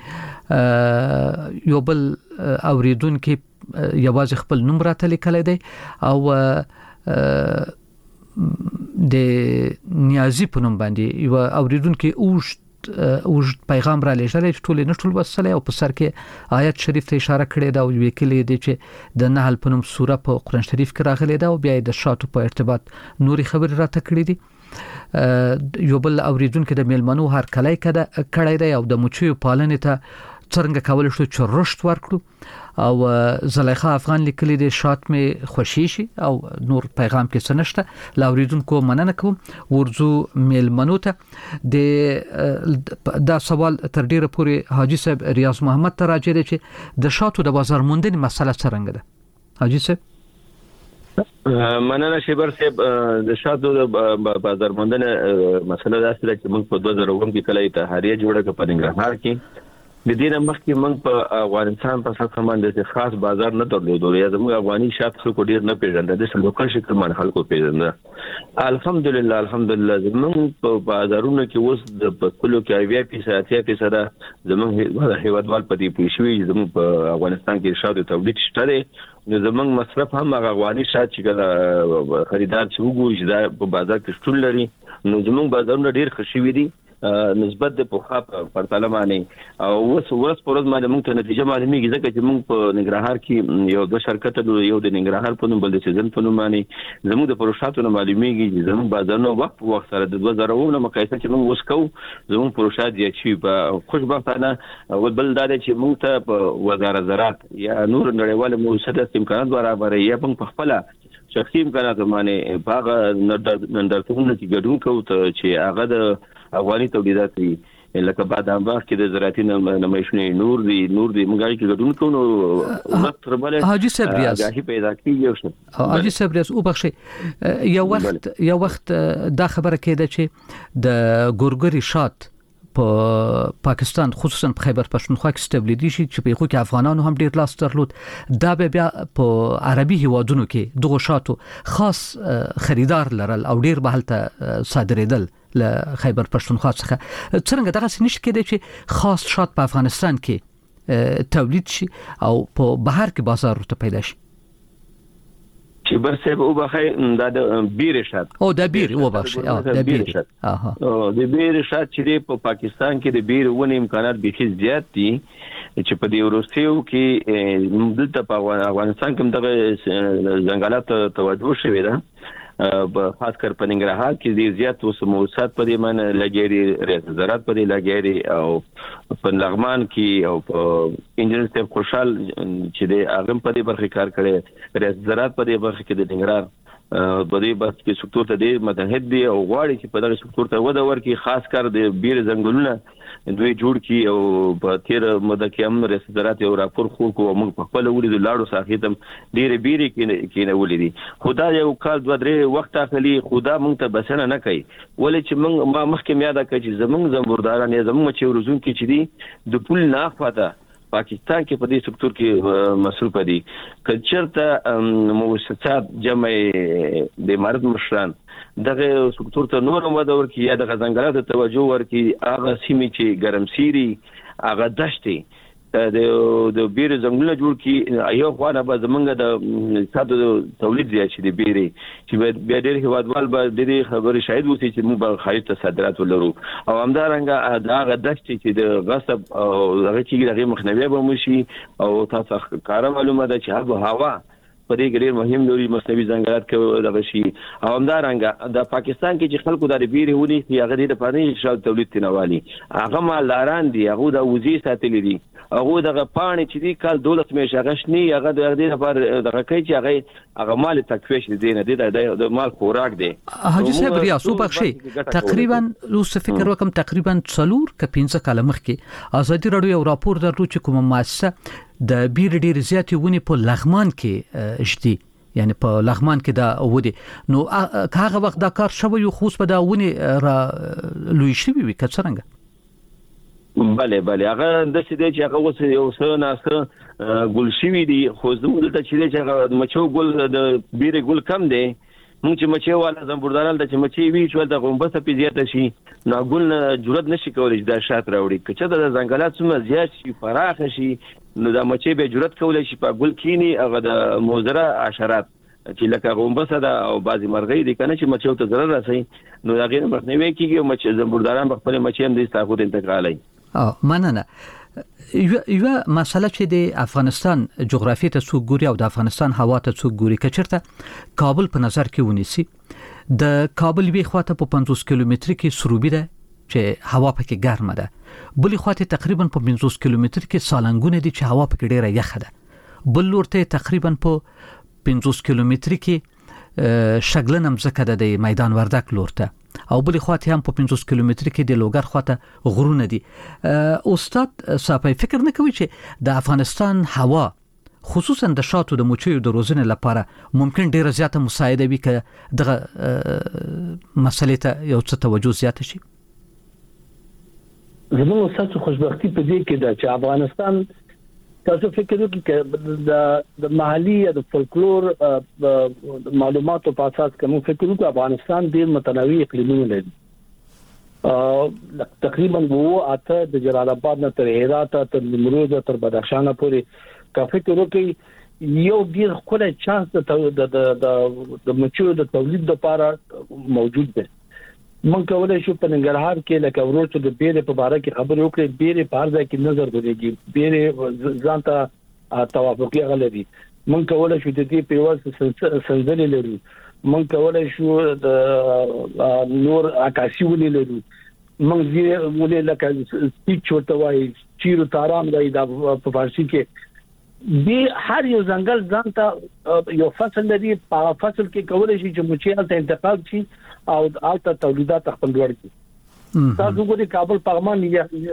یو بل اوریدونکو یوازې خپل نوم راته لیکلی دی او د نیازی په نوم باندې یو اوریدونکو اوږد پیغام را لېږلی چې ټول نه ټول وسله او په سر کې آیت شریف ته اشاره کړې ده او وکیل دی چې د نحل په نوم سوره په قرآن شریف کې راغلی ده او بیا د شاتو په ارتباط نوري خبرې راته کړې دي. یو بل اوریدونکو د میلمنو هر کلی کړی دی او د موچیو پالنې ته څنګه کولای شو چې رشد ورکړو. او زلیخا افغان لیکلی دی شات می خوشی شي او نور پیغام کې سنشته لاوریدونکو مننه کوم. ورزو میلمنو ته د سوال تر ډیره پورې حاجی صاحب ریاض محمد ته راځي چې د شاتو د بازار موندنې مسله څنګه ده. حاجی صاحب مننه شیبر صاحب. د شاتو د بازار موندنې مسله دا چې موږ په 2009 کې کله اتحادیه جوړه کړه په ننګرهار کې. د دې نه مخکې موږ په افغانستان په سطح باندې خاص بازار نه درلودو یا زموږ افغاني شات خلکو ډیر نه پیژندل د لوکل شکل باندې خلکو پیژندل. الحمدلله زموږ په بازارونو کې اوس د کلو کې 80% زموږ هیوادوال په دې پوښوي زموږ په افغانستان کې شات تولید شته. نو زموږ مصرف هم افغاني شات چې خریدار چې وګوري دا په بازار کې شتون لري. نو زموږ بازارونه ډیر خوشوي دي نسبت د پوخا پرتله باندې او ورځ په ورځ باندې موږ ته نتیجه معلومیږي ځکه چې موږ په ننګرهار کې یو د شرکت یو د ننګرهار په نوم بل د سیزن په نوم باندې زموږ د پروشاتو معلومیږي چې زموږ بازارونو وخت سره د 2009 مقایسه چې موږ وسکو زموږ پروشات یې چې په خوشبختانه بل دا چې موږ ته په وزارت زراعت یا نور نړیوال موسسات امکانات برابر یا په خپل شخصي امکانات باندې باغ نندرتون کې ګډون کوو چې هغه د افغاني تولیدات لکه بادام باغ کې د زراعتي نمایشونه نور دي موږ کې ګډون کوو. نو وخت ربله حاجی صاحب ریاض پیدا کیږي. حاجی صاحب ریاض او بخشي یو وخت دا خبره کېده چې د ګورګری شات په پاکستان خصوصا په خیبر پښتونخوا کې ستبلیدي شي چې په هغه کې افغانانو هم ډیر لاس درلود. دا بیا په عربي هیوادونو کې دغه شاتو خاص خریدار لرل او ډیر بهلته صادریدل له خیبر پښتونخوا څخه. څنګه دغه سنشت کې چې خاص شات په افغانستان کې تولید شي او په بهر کې بازار ته پیدا شي. چې برسه او بخای د بیر شات او د بیر او بخشي د بیر شات د بیر شات چې په پاکستان کې د بیر ونه امکانات به زیات دي چې په دې وروستیو کې دلته په افغانستان کې دغه ځنګلات توجه شوی ده. خاص کر په ننګرهار کې ډیر زیات موسسات په دې باندې لګیري ریاست زراعت په دې لګیري او په لغمان کې او په انجنیر صاحب خوشحال چې د اغم په دې برخه کار کړي ریاست زراعت په دې برخه کې د ننګرهار په دې برخه کې سکتور ته ډیر متحد دي او غواړي چې په دغه سکتور ته وده ورکړي. خاص کر د بیر ځنګلونه دوی جوړ کی او په تیر مده کې هم ریاست زراعت یو راپور خو موږ په خپل ولید لاړو ساحتم ډیر بیري کې نه ولیدي. خدا یو کال 2-3 وخت اخلي خدا موږ ته بسنه نه کوي ولې چې موږ ما مخکې یاد کړی چې زموږ زمبرداران یا زموږ چې ورزون کې چې دي د پول نه افاده پاکستان کې په دې سکتور کې مصروف دي کچرته مؤسسات جمع د امارت مشران دغه سکتور ته نور مدد ورکړي یا د ځنګلاتو توجه ورکړي هغه سیمې چې ګرمسيري هغه دشتي د بیر زنګلونه جوړ کی یو خوانه به زمونږ د ساده تولید زیات شي د بیري چې بیا ډېر هوادوال به د خبرې شاهد وسی چې موږ به خارج ته صادرات ولرو او همدارنګه دا دشت چې د غصب او هغه چې دغه مخنیوي به موشي او تاسو کار معلومه ده چې هغه هوا په دې ډېر مهم دی مصنوعي ځنګلات کې دغه شي او همدارنګه د پاکستان کې چې خلکو د بیري ونی هغه د پاره شاو تولید تنوالي هغه مالداران دي هغه د وزي ساتلې دي هغه دغه پانی چې دی کال دولت مې شغشنی هغه د دې لپاره دغه کوي چې هغه مال تکفیش دي نه دی د مال خوراک دی حاجی صاحب ریاسو بخشي تقریبا اوس فکر وکم تقریبا 4 ک 15 کال مخکې ازادي رادیو یو راپور درلو چې کومه مؤسسه د بیر ډیر زیاتې ونی په لغمان کې شتي یعنی په لغمان کې دا ودی نو هغه وخت دا کار شوی خو په دا ونی را لوي شوی وي کڅرنګ بله هغه د څه دی چې هغه اوس یو څه ناسه ګل شوی دی خو زموږ ته چې هغه مچو ګل د بیر ګل کم دی مونږ چې مچي والا زمبرداران د چې مچي وی شو د غومبسه په زیاته شي نو ګل جرأت نشي کولای د شات راوړي کچې د ځنګلات څومره زیات شي فراخ شي نو د مچي به جرأت کولای شي په ګل کینی هغه د موزره حشرات چې لکه غومبسه ده او بعضی مرغۍ دي کنه چې مچو ته ضرر رسي نو دا غیر مخنیوي کیږي مچ زمبرداران په خپل مچي هم د استفاده انتقالي مننه یو مسله چې د افغانستان جغرافیه ته څوک ګوري او د افغانستان هوا ته څوک ګوري کچرته کابل په نظر کې ونیسي د کابل وی خواته په 50 کیلومتر کې سروبي ده چې هوا پکې ګرمه ده بلې خواته تقریبا په 50 کیلومتر کې سالنګونه دي چې هوا پکې ډیره یخه ده بل لورته تقریبا په 50 کیلومتر کې شګلن مزکه ده د میدان وردک لورته او بلې خواته هم په 50 کیلومتر کې د لوګر خواته غرونه دي استاد صاحب فکر نه کوي چې د افغانستان هوا خصوصا د شاتو د مچیو د روزنې لپاره ممکن ډیره زیاته مساعده وي که دغه مسلې ته یو څه توجه زیات شي زموږ ستاسو خوشبختی په دې کې ده چې افغانستان تاسو فکر وکړئ د محلي یا د فولکلور معلوماتو په اساس کوم فکر وکړو افغانستان ډیر متنوع اقلیمونه لري تقریبا وو اته د جلال آباد نه تر هرات تر نیمروز تر بدخشان پورې کا فکر وکړئ یو ډیر خله چانس د مچو د تولید لپاره موجود دی من کولای شو په ننګرهار کې لکه ورته د بیره په اړه کې خبرې وکړې بیره په اړه کې نظر ورېږي بیره ځانته توافقي غلري من کولای شو د دې په واسطه سنځلې لري من کولای شو د نور عکاسي ولې لري من دې ولې لکه سپیچ ورته وایي چیرو تارام دی د په فارسی کې به هر یو ځنګل ځانته یو فصل لري په فصل کې کولای شي چې مچیال ته انتقال شي او الته تولیدات خپل ور دي تاسو ګورئ کابل پغمان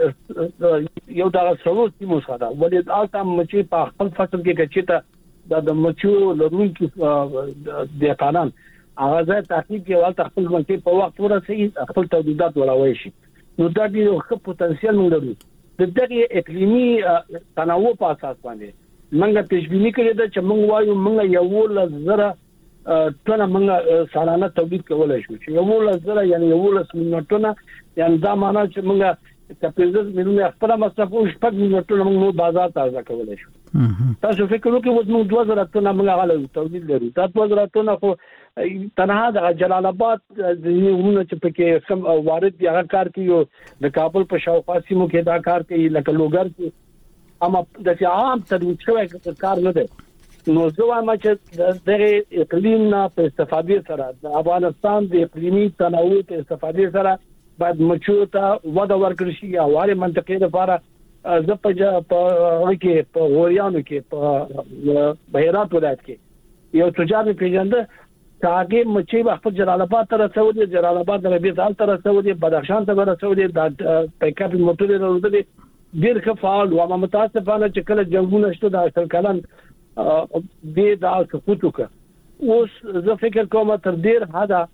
یو دا څلور سیمو سره ولې الته مچي په خپل فصل کې کچته د مچو لرونکو د قانون هغه ځای تحقیق کې والته خپل مچي په وخت ورسې خپل تولیدات وراوي شي نو دا ډیر ښه پوتنسیال لري د دغه اقلیمي تنوع په اساس باندې منګه تشبیهي کړی دا چې موږ وایو موږ یو لزره ټونه موږ سالانه تولید کولای شو چې یو لزره یعنی یو لسمه ټونه یعنی دا معنی چې موږ کپیزز مليونه خپل مصرف او شپږ مليون ټونه موږ بازار ته ځکولای شو تاسو فکر وکړئ موږ 2000 ټونه موږ غواړو تولید لرو دا 2000 ټونه خو تنها د جلال آباد د یوونه چې پکې سم وارد دی هغه کار کوي د کابل په شاوخوا سیمو کې دا کار کوي لکه لوګر کې اما د عام تدوین شوی کار نه دی نو زه وایم چې دغه اقلیم نه په استفادې سره د افغانستان د اقلیمي تنوع په استفادې سره باید مچو ته وده ورکړي شي او هغه منطقې لپاره زه په کې په غوریانو کې په بهرات ولایت کې یو تجار پیژنده تاګه مچي په جلال آباد تر رسولې جلال آباد د ربيع ځال تر رسولې بدخشان ته رسولې د پیک اپ موټر وروړي ډیر ښه فعال او متاسفانه چې کله جنگونه شته د اصل کلن دې دا سقوط وکړ اوس زه فکر کوم تر ډیر حدا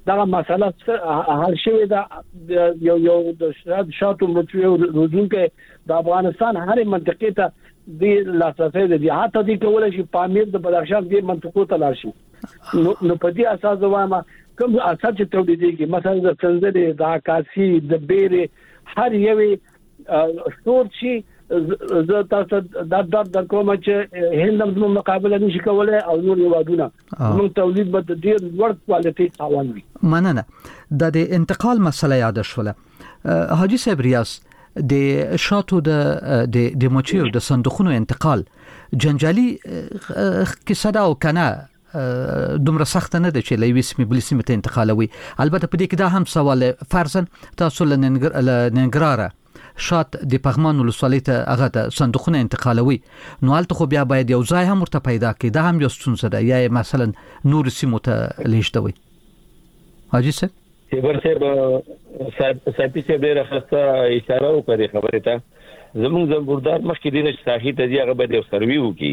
دا مسله حل شوې ده یو د شاتو مچو روزونکو د افغانستان هر منطقې ته د لاسرسي دي حتی د کولای شي پامیر د بدخشان د منطقو ته لاړ شي نو په دې اساس وایم کوم اثر چې تولیدېږي مثلا د څنګه د عکاسي د بیره هر یوې شور شي زه تاسو د کوم چې هندم د مقابله نشي کولای او نور یوادونه موږ تولید به د ډیر لوړ کوالټي خاوند وي. مننه د انتقال مسله یاد شوله حاجی صاحب ریاض د شاتو د مچیو د صندوقونو انتقال جنجالي کیسه دا او کنه دومره سخت نه ده چې لوي سیمه بل سیمه ته انتقالوي. البته په دې کې دا هم سوال فرضاً تاسو لننګراره شات د پغمان ولسوالۍ ته هغه د صندوقونه انتقالوي نو البته خو بیا باید یو ځای هم ورته پیدا کړي دا هم یو ستونزه ده یا مثلا نور سیمو ته لیږدوي. حاجی صاحب سایپی سے ډیره خسته اشاره وکړي خبره ته زموږ زمبردار مخکې دینه ساحي ته دی هغه به سروي وکړي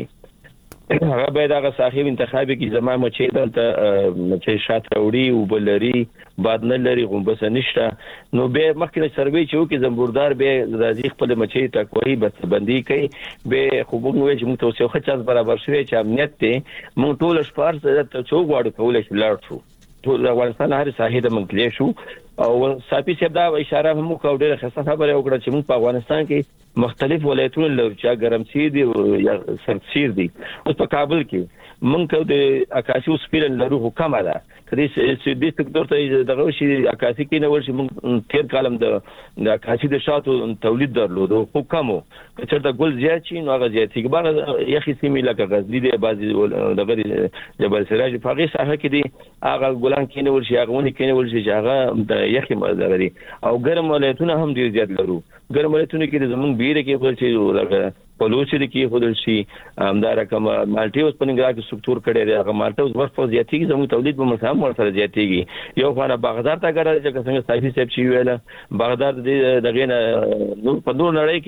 هغه به دا صاحب انتخابي کی زما مچې دلته مچې شات وړي او بلري بعد نه لري غومبس نشته نو به مخکې سروي چې وکړي زمبردار به راځي خپل مچې ټاکوي بس بندي کوي به خو موږ چې موږ توسو خچاس برابر شوی چې امنیت ته موږ ټول شپار ته څو غواړو کولای شو لاړ شو ټول افغانستان هر ساحه د منکلې شو او صاحب صاحب دا اشاره هم کوو ډیره خاصه خبره وکړه چې موږ په افغانستان کې مختلف ولایتونه لرو چې ګرمسیر دي یا سرسیر دي او په کابل کې موږ د اکاسي سپیرن لرو حکومت ده کله چې د سکتور ته دغه شي اکاسي کې نو ورشي موږ تیر کالم د اکاسي د شاتو تولید درلودو حکومو چې دا ګل زیات شي نو هغه زیات شي بار یخي سیمه لکه غزنی دی بازي دغه جبل سراج په هغه ساحه کې دي هغه ګلان کې نو ورشي هغه ونی کې نو ورشي هغه د یخي مزه دي او ګرم ولایتونه هم ډیر زیات لرو ګرم ولایتونه کې زمونږ بیره کې خپل شي لکه پلوچ دي کې خپل شي دا رقم مالټي اوس په نګرا کې سکتور کړي دی هغه مالټي اوس ورته زیاتېږي زموږ تولید به مسام ورسره زیاتېږي یو خانه بغداد ته ګرځي چې څنګه صحیح سب شي ویل بغداد دغه نور په نور نړۍ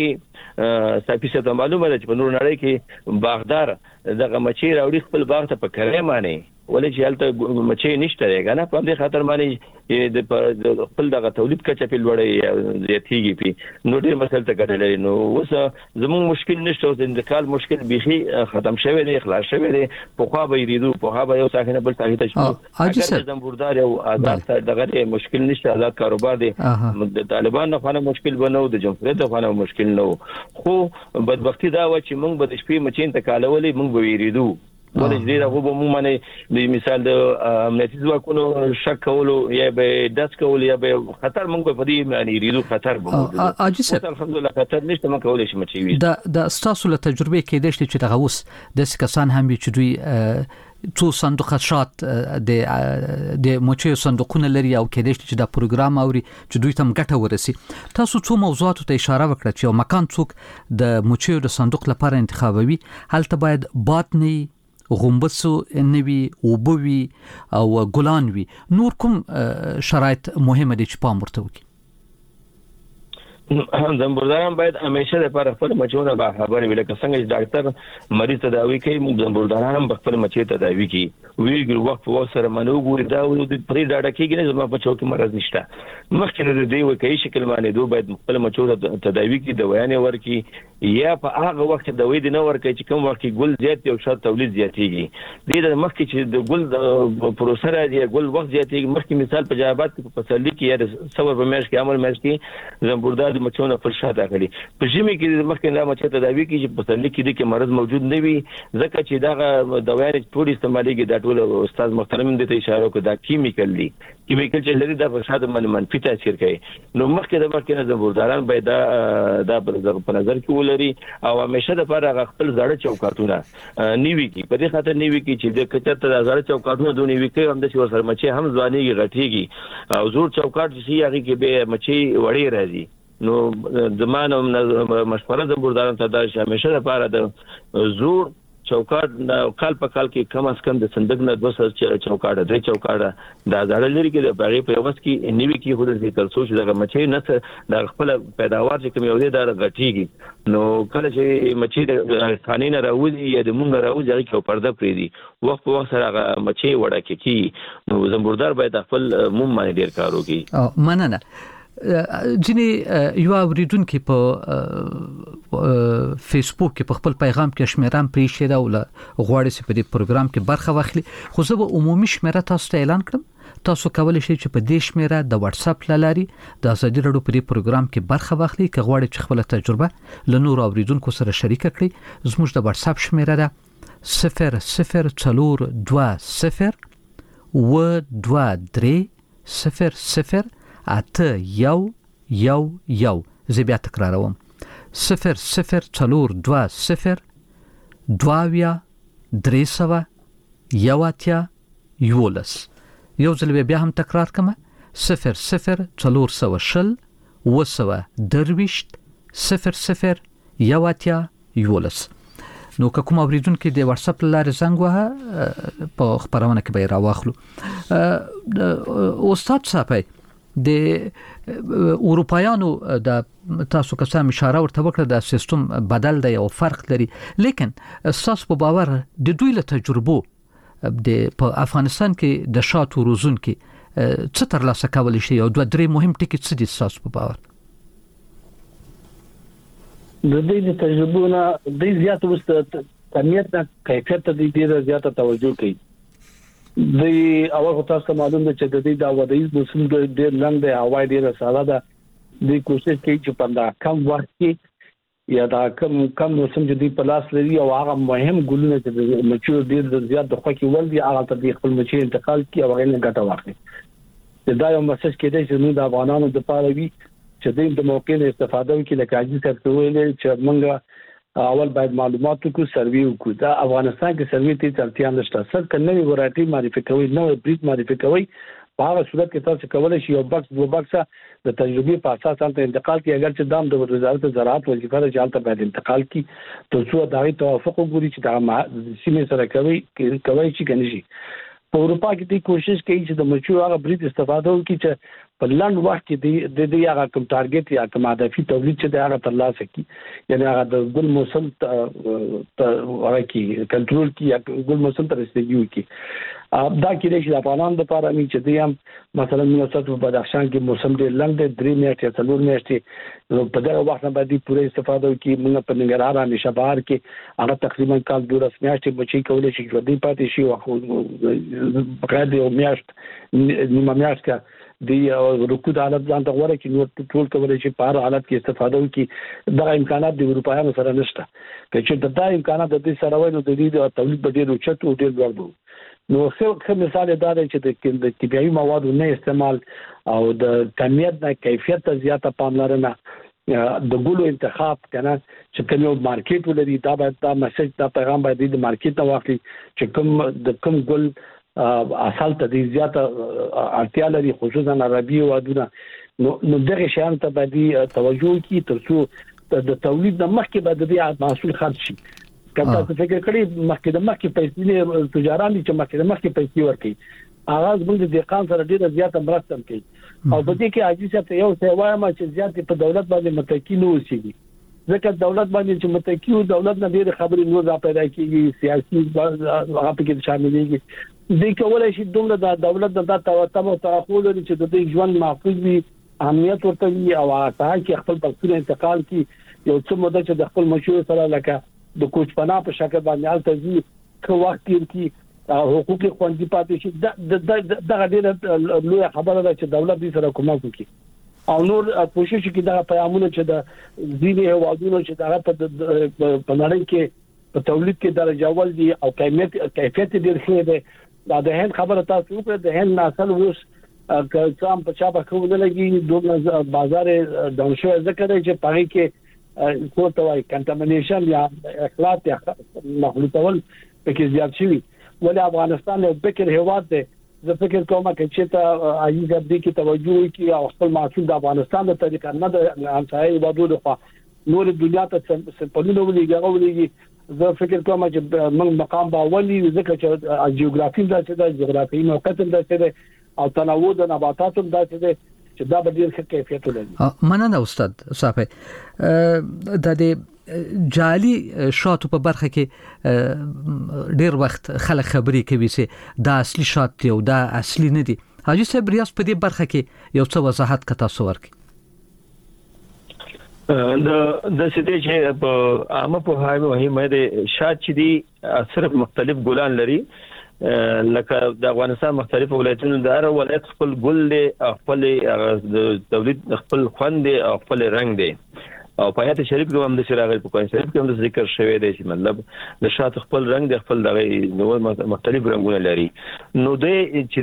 کې صحیح څه معلومه ده چې په نور نړۍ کې بغداد دغه مچې راوړي خپل باغ ته په کړه معنی ولې چې هلته مچې نشته دی نه په دې خاطر باندې د خپل دغه تولید کچه په لوړې زیاتېږي په نو ډېر مسل ته کټلې نو اوس زموږ مشکل نشته او د انتقال مشکل بيخي ختم شوی دی خلاص شوی دی په خوا به یریدو په خوا به یو ساحه بل ساحه ته شو اگر زمبردار او آزاد دغه مشکل نشته آزاد کاروبار دی د طالبان نه خانه مشکل بنو د جمهوریت خانه مشکل نو خو بدبختی دا و چې موږ به د شپې مچین ته کالولې موږ به یریدو ولې دې راغو به مو باندې د مثال د امنیتي ځواکونو شک کولو یا به داس کول یا به خطر موږ په دې معنی ریدو خطر به موجود اجي صاحب الحمدلله خطر نشته موږ کولای شو چې وي د استاسو له تجربه کې د چې دغه اوس د کسان هم چې دوی څو صندوق شات د مچې صندوقونه لري او کې د چې دا پروګرام اوري چې دوی تم ګټه ورسي تاسو څو موضوعات ته اشاره وکړه چې مکان څوک د مچې د صندوق لپاره انتخابوي هلته باید باطنی غومبسو نوي وبوي او ګلان وي نور کوم شرایط مهمه دي چې پام ورته وکړي زمبرداران باید همیشه د پر خپل مچونه به خبر وي لکه څنګه چې ډاکټر مریض تداوی کوي موږ زمبرداران هم خپل مچې تداوی کوي ویګر وخت په سره منو ګوري دا د پرې ډاډه کېږي نه زما په چوکي مرز نشته مخکې د دې وکي شکل باندې دوه باید خپل مچونه تداوی کوي دوايان ورکي یا په هغه وخت دوی د نور کوي چې کوم وخت ګل زیات او شات تولید زیاتېږي د مخکې چې د ګل پروسه راځي ګل وخت زیاتېږي مخکې مثال په جوابات په پسلی کې یا سبب په مېش کې عمل مېش کې زمبردار مچونه پر شاته غلي په ژمي کې مخکې دا مچ تداوی کې چې پسلی کې د مرض موجود نه وي ځکه چې دا دوايان ټول استعماليږي دا ټول استاد محترم دې ته اشاره وکړه دا کیمیکل دي کیمیکل چې لري دا په شاته باندې منفي تاثیر کوي نو مخکې نه زمبرداران باید دا په نظر کې ولري او همیشه د لپاره خپل زړه چوکاټونه نیوي کې په دې خاطر نیوي کې چې د کچته د زړه چوکاټونه دونی وي کې هم د څور سره مچې هم ځوانيږي غټيږي او زور چوکاټ چې هغه کې به مچې وړي راځي نو زمانه مشوره زمبرداران ته دا همیشه د لپاره د زور چوکاټ کال په کال کې کم از کم د صندوق نه 200 چوکاټ درې چوکاټ د زړه لري کې د باغې په وس کې نیوي کې هو د تر څو چې د مچۍ نه د خپل پیداوار چې کوم یو دی دا غټيږي نو کله چې مچۍ د خانې نه راوځي یا د مونږ راوځي هغه کې پرده پرې دي وخت په وخت سره مچۍ وړه کې نو زمبردار باید خپل موم باندې ډیر کار وکړي مننه ځینې یو اوریدونکو په فیسبوک کې په خپل پیغام کې شمیرام پریښی دا ول غواړي چې په دې پروګرام کې برخه واخلي خو زه به عمومي شمیره تاسو ته اعلان کړم تاسو کولی شئ چې په دې شمیره د واتس اپ لاري د ازادي رادیو په دې پروګرام کې برخه واخلي که غواړئ چې خپل تجربه له نور اوریدونکو سره شریک کړئ زموږ د واتس اپ شمیره ده 0042 02300 زه بیا تکراروم 0042 02300 یو ځل بیا هم تکرار کوم 0042 02300 نو کوم اوریدونکو د واتس اپ لارې زنګ وه په خبرونه کې به راوخلو استاد صاحب د اروپایانو د تاسو کسان اشاره ورته وکړه د سیستم بدل دی او فرق لري لیکن اساس په باور د دوی له تجربو په افغانستان کې د شاتو روزون کې څه ترلاسه کول شي او دوه درې مهم ټکي څه دي اساس په باور د دې تجربو نه د زیات وست کمیت نه کیفیت ته ډیره زیاته توجه کوي د اول تاسو معلوم ده چې د دې د ودایي موسم ډېر لنډ دی هوا ډیره ساده ده د کوشش کوي چې په دا کم وخت کې یا دا کم موسم چې دی په لاس لري او هغه مهم ګلونه چې مچو ډیر زیات د خوکي ول دي هغه ته خپل مچي انتقال کی او غیر نه ګټه واخلي دا یو مسج کېدای چې نو د افغانانو د پاره وي چې د موقع نه استفاده وکړي لکه عاجز تاسو ویل چې موږ اول باید معلومات وکړو سروي وکړو دا افغانستان کې سروي ته ترتیب نشته سر کنه ورایټي معرفي کوي نو بریډ معرفي کوي په هغه صورت کې تاسو کولای شئ یو بکس دو بکس د تجربې په اساس ته انتقال کی اگر چې دام د وزارت زراعت وظیفه ده چې باید انتقال کی ترڅو دغه توافق وګوري چې دا سیمه سره کوي چې کني شي په اروپا کې د کوشش کوي چې د مچو هغه بریډ استفاده وکړي چې په لاند وخت کې د هغه کوم ټارګټ یا کوم هدفي تولید چې هغه ترلاسه کی یعنی هغه د ګل موسم ته هغه کی کنټرول کی یا ګل موسم ته رسیدګي کی دا کې د افغانانو لپاره مې چې دیم مثلا موږ په بدخشان کې موسم ډېر لنډ دی 3 میاشتې 4 میاشتې په دغه وخت باندې پوره استفاده وکړي موږ په ننګرهار او نشابهار کې هغه تقریبا کال 2 میاشتې بچي کولای شي چې دې پاتې شي او بقا د میاشت نیمه میاشت دی رکود حالت ځان ته غوړي چې نور ټول کولای شي په هر حالت کې استفاده وکړي دا امکانات د اروپایانو سره نشته چې دا امکانات د دې سره وایي نو د دې تولید به ډېر اوچت او ډېر لوړ وي نو څه مثال دا دی چې د طبيعي موادو نه استعمال او د کمیت نه کیفیت ته زیاته پاملرنه د ګلو انتخاب کنه چې کوم مارکیټ ولري دا باید دا میسج دا پیغام باید د مارکیټ نه واخلي چې کوم ګل اصل ته د زیاته اړتیا لري خصوصا عربي وادونه نو دغه شان ته باید توجه کی ترڅو د تولید د مخکې باید د محصول خرج شي کله چې فکر کړی مخکې پیسې تجاران دي چې مخکې پیسې ورکړي اغاز موږ د دقان سره ډیره زیاته مرسته کوي او په دې کې عاجزه ته یو څه وایم چې زیات په دولت باندې متکی نه اوسېږي ځکه دولت باندې چې متکی او دولت نه ډیره خبرې نور را پیدا کیږي سیاسي هغه پکې شاملېږي د کولای شي دومره د دولت د توقع لري چې د دې ژوند محفوظ وي اهمیت ورته وي او هغه کې خپل پرسونه انتقال کی یو څه مده چې د خپل مشور سره لکه د کوچپنا په شکل باندې التزي کو وخت کې حقوقي خوندي پاتې شي دغه ډیره لوی خبره ده چې دولت دې سره کومک وکړي او نور کوشش کوي دا پیغامونه چې د ځینې هوادونو چې دا په نړۍ کې په تولید کې درجه اول دي او کیفیت ډیر ښه دی دا د هند خبره تاسو وکړه د هند نسل اوس کام په چا په کوم لګي دوه بازار دونشو ذکر چې پاره کې کوته وای کنټامینیشن یا اخلاط یا مخلوطول پکې زیات شي ولې افغانستان یو بکر هیواد دی زه فکر کوم چې ته عايز دې کې توجه وکړي او خپل محصول د افغانستان د طریقې نه د همسایه هیوادونو په نور دنیا ته سمپلونه ولېږي زه فکر کوم چې موږ مقام باولي ځکه چې جیوګرافي دا چې د جغرافیایي موقعیت دا چې او تنوع د نباتاتو دا چې دا به ډیر ښه کیفیت لري. مننه استاد صاحب. د جعلي شاتو په برخه کې ډیر وخت خلک خبرې کوي چې دا اصلي شات دی او دا اصلي نه دي. حاجی صاحب ریاض په دې برخه کې یو څه وضاحت کتا سوور کی. د سده چې په عامه په هاي مهمه ده شات چې دي صرف مختلف ګلان لري لکه د افغانستان مختلف ولایتونو د هر ولایت خپل ګل دی خپل د تولید خپل خوند دی او خپل رنگ دی او په آیت شریف کې هم د شراغل په قرآن شریف کې هم د ذکر شوی دی چې مطلب د شات خپل رنگ دی خپل دغه مختلف رنگونه لري. نو د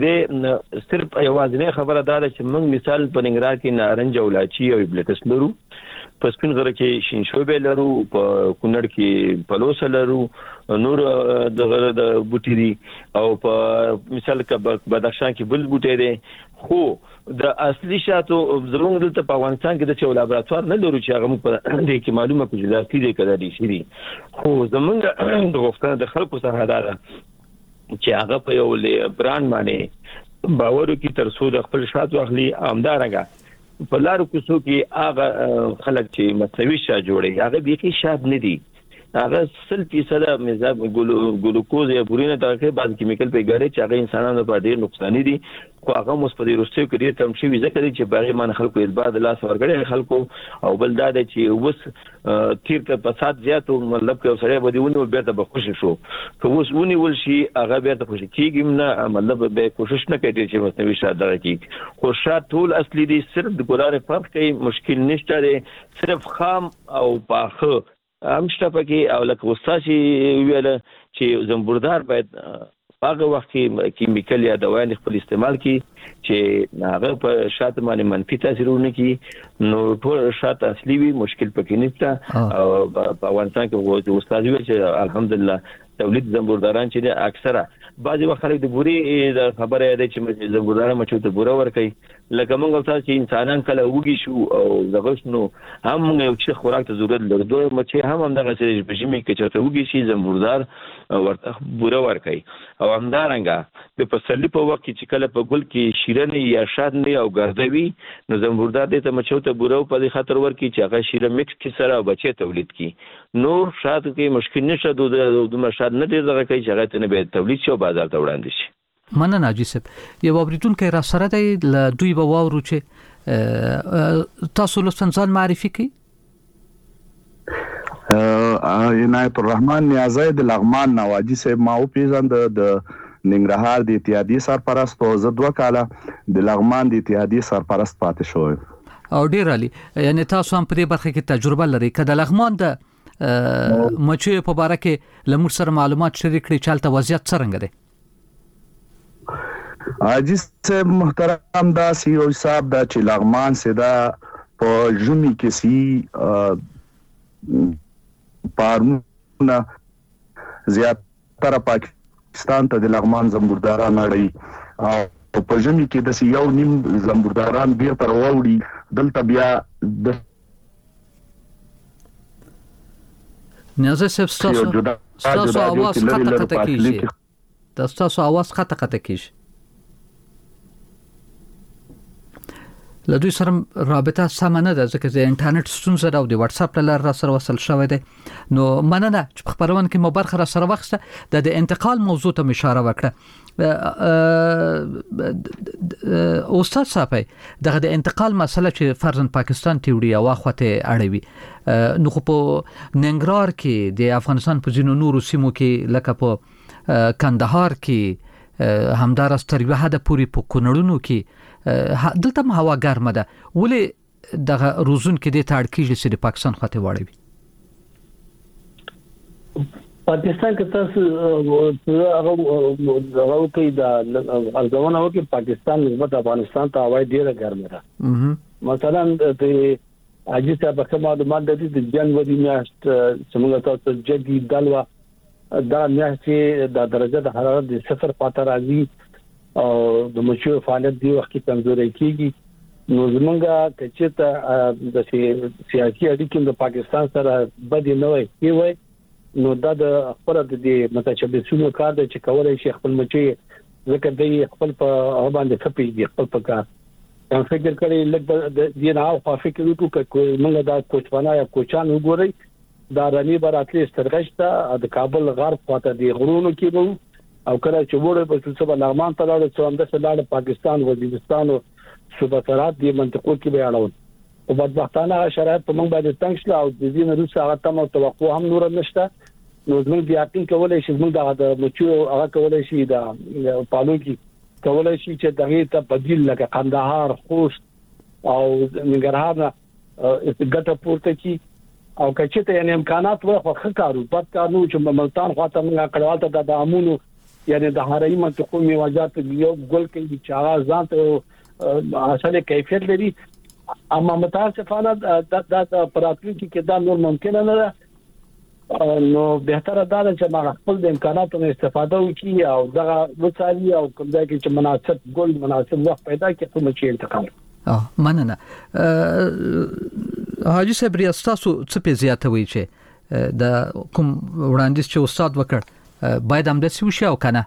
چې صرف یوازینی خبره دا ده چې موږ مثال په ننګرهار کې نارنج او لاچي او بلکس لرو، په سپین غره کې شینشوبه لرو، په کونړ کې پلوس لرو، نور د غره د بوټي دي او په مثال کې بدخشان کې بل بوټي دي. خو د اصلي شاتو زموږ دلته په افغانستان کې د چا لابراتوار نه لرو چې هغه په دې کې معلومه کړي دا کیږي کړه دي شي. خو زموږ د غوښتنه د خلکو څخه دا ده چې هغه په یو برانډ باندې باور وکړي تر څو د خپل شات واخلي. امدارنګه په لارو کوڅو کې هغه خلک چې مصنوعي شات جوړي هغه بيخي شات نه دي، هغه 100% مزاب ګلوکوز یا بورینه دغه بعض کیمیکل په ګاره چې هغه انسانانو په ډیر نقصان دي. خو هغه مصپدي روسي کې تم شي ځکه چې باغې مان خلکو اثبات لاس ورګړي خلکو او بل دا چې وس تیر ته فساد زیات او مطلب کې سره بدیونه بیرته به خوشی شو که وس ونی ول شي هغه بیرته خوشی کیږي نه مطلب به کوشش نه کوي چې مصنوعي شات دغه کی. خو شات ټول اصلي دي، صرف د ګلاره فرق کوي، مشکل نشته دی، صرف خام او پاخه امشته پکې او لکه وستاسي ویل چې زنبوردار باید هغه وخت کې کیمیکل یا دوايان خپل استعمال کی چې هغه په شات باندې منفي تاثیرونه کی. نو ټول شات اصلي وي، مشکل پکې نشته. او په افغانستان کې استاد ویل چې الحمدلله تولید زنبورداران چې د اکثره بعضي وخت خلک د بوري د خبره ده چې زنبوردار مچو ته بوره ور کوي لکه موږ تاسو چې انسانان کله وږي شو او دغه شنو هم یو څه خوراک ته ضرورت لري دوی مچې هم دغه چې په جمی کې چې ته وږي شي زنبوردار ورته بوره ور کوي. او همدارنګه د پسرلی په وخت کې چې کله په ګل کې شیرنی یا شادنی او ګردوي نو زنبوردار دې ته مچو ته بوره په دې خاطر ور کوي چې هغه شیره مکس کې سره بچي تولید کی. نور شات کې مشکل نشته د مشاد نه دي دغه کوي چې هغه ته نه به تولید شي او بازار ته وړاندې شي. مننه حاجی صاحب. یو اوریدونکو را سره دی ل دوی به واورو چې تاسو له ځان معرفي کړئ. عنایت الرحمن نیازی د لغمان نواجی صاحب ما او پیژند د ننګرهار د اتحادیې سرپرست او زه 2 کاله د لغمان د اتحادیې سرپرست پاتې شوم. او ډیر علي یعنی تاسو هم په دې برخه کې تجربه لرئ. کله لغمان د مچو په اړه کې لمر سره معلومات شریک کړئ چالت وضعیت څنګه دی؟ حاجی صاحب محترم دا سی او صاحب دا چې لغمان سدا په ژمي کې سی پارمونه زیاتره پاکستان ته د لغمان زنبورداران اړي او په ژمي کې د سی یو نیم زنبورداران بیا تر وړي دلته بیا د نیازه صاحب تاسو आवाज خطه کیږي تاسو आवाज خطه کیږي لدوی سره رابطه سم نه ده ځکه چې انټرنیټ ستونزه ده او د واتس اپ لار را سره وصل شوی دی. نو مننه چې په خبرونه کې مو برخه را سره وخته د انتقال موضوع ته اشاره وکړه. استاد صاحب دغه د انتقال مسله چې فرضاً پاکستان ته وړي او اخوته اړوي نو خو په ننګرهار کې د افغانستان په ځینو نورو سیمو کې لکه په کندهار کې همدار استریوه حد پوری په کونړونو کې دلته هم هوا ګرمه ده ولې دغه روزون کې د تاړکیږي چې د پاکستان خواته واړوي. پاکستان کې تاسو هغه کوي دا ارزونه وکړي پاکستان نسبت افغانستان ته هوا ډیره ګرمه ده. مثلا د حاجی صاحب په معلومات د جنوري میاشت څنګه تاسو جدي دلوا دا میاشت د درجه د حرارت د 0 پاتې راځي او د مچو فعالیت دی وخت کې کمزوري کیږي. نو زمونږه کچته د سیاسي اړیکې د پاکستان سره بدې نه وي نو دا د خپل د متشبثینو کار د چې کولای شي خپل مچي ځکه د خپل په باندې خپي دي خپل په کار هم فکر کړی لکه د دې نه او فکر وکړو چې موږ دا کوچوانا یا کوچان وګورئ دا رنی براتلی سترغشته د کابل غرب خواته دی غرونو کې وو او کله چې وړه په څه لغمان ته لاړ څو هم د سلاله پاکستان وزیرستان او صوبه سرحد دی منطقو کې بیانول او بدبختانه شرایط په موږ باندې تنګ شل او د دې نه روسه هغه تم توقع هم نور نشته نو موږ بیا یقین کولای شي موږ د مچو هغه کولای شي د پالو کې کولای شي چې دغه ته بدیل لکه قندهار خوست او ننګرهار ګټه پورته کی او کچته یعنی امکانات ورخه خکارو بد کارو چې ملتان خواته موږ کړوال ته د امونو یعنی د هرای منطقو میواجات یو ګل کې چې هغه ځان ته اصله کیفیت لري اما متاسفانه د پراتلی کې دا نور ممکن نه ده نو بهتره ده چې ما خپل د امکاناتو استفاده وکړي او دغه وسایل او کوم ځای کې چې مناسب ګل مناسب وخت پیدا کړي کوم چې انتقال مننه حاجی صاحب ریاستاسو څه په زیاتوي چې د کوم وړاندیز چې استاد وکړ باید هم د سوي او کنه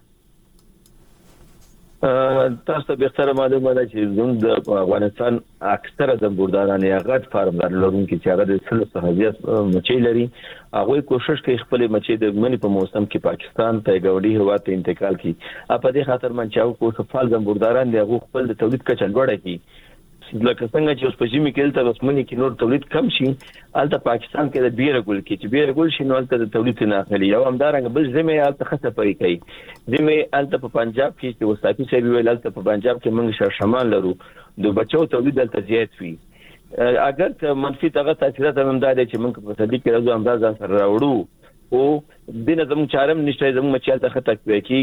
تاسو به تر معلومه ده چې زموږ د افغانستان اکثره د بورداران یا غټ فارمدار لرونکي چې هغه د سل صحابيات مچي لري هغه کوشش کوي خپل مچي د منی په موسم کې پاکستان ته ګوډي هوا ته انتقال کړي په دې خاطر منچاو کو سفال د بورداران د خپل د تولید کچه لوړه کړي لکه څنګه چې اوس په جمی کې تل بس منی کې نور تولید کم شي الته پاکستان کې د بیره ګل کې چې بیره ګل شي نو الته د تولید نه اخلي یو همدارنګ بل زمې الته خصه پرې کوي زمې الته په پنجاب کې چې وساتي سوي ویل الته په پنجاب کې موږ شمال لرو د بچو تولید الته زیات وي اگر که منفي دغه تاثیرات هم دادي چې موږ په صدیق کې راځو انداز سره راوړو او دینه زموږ چارم نشته زموږ مچال ته خطر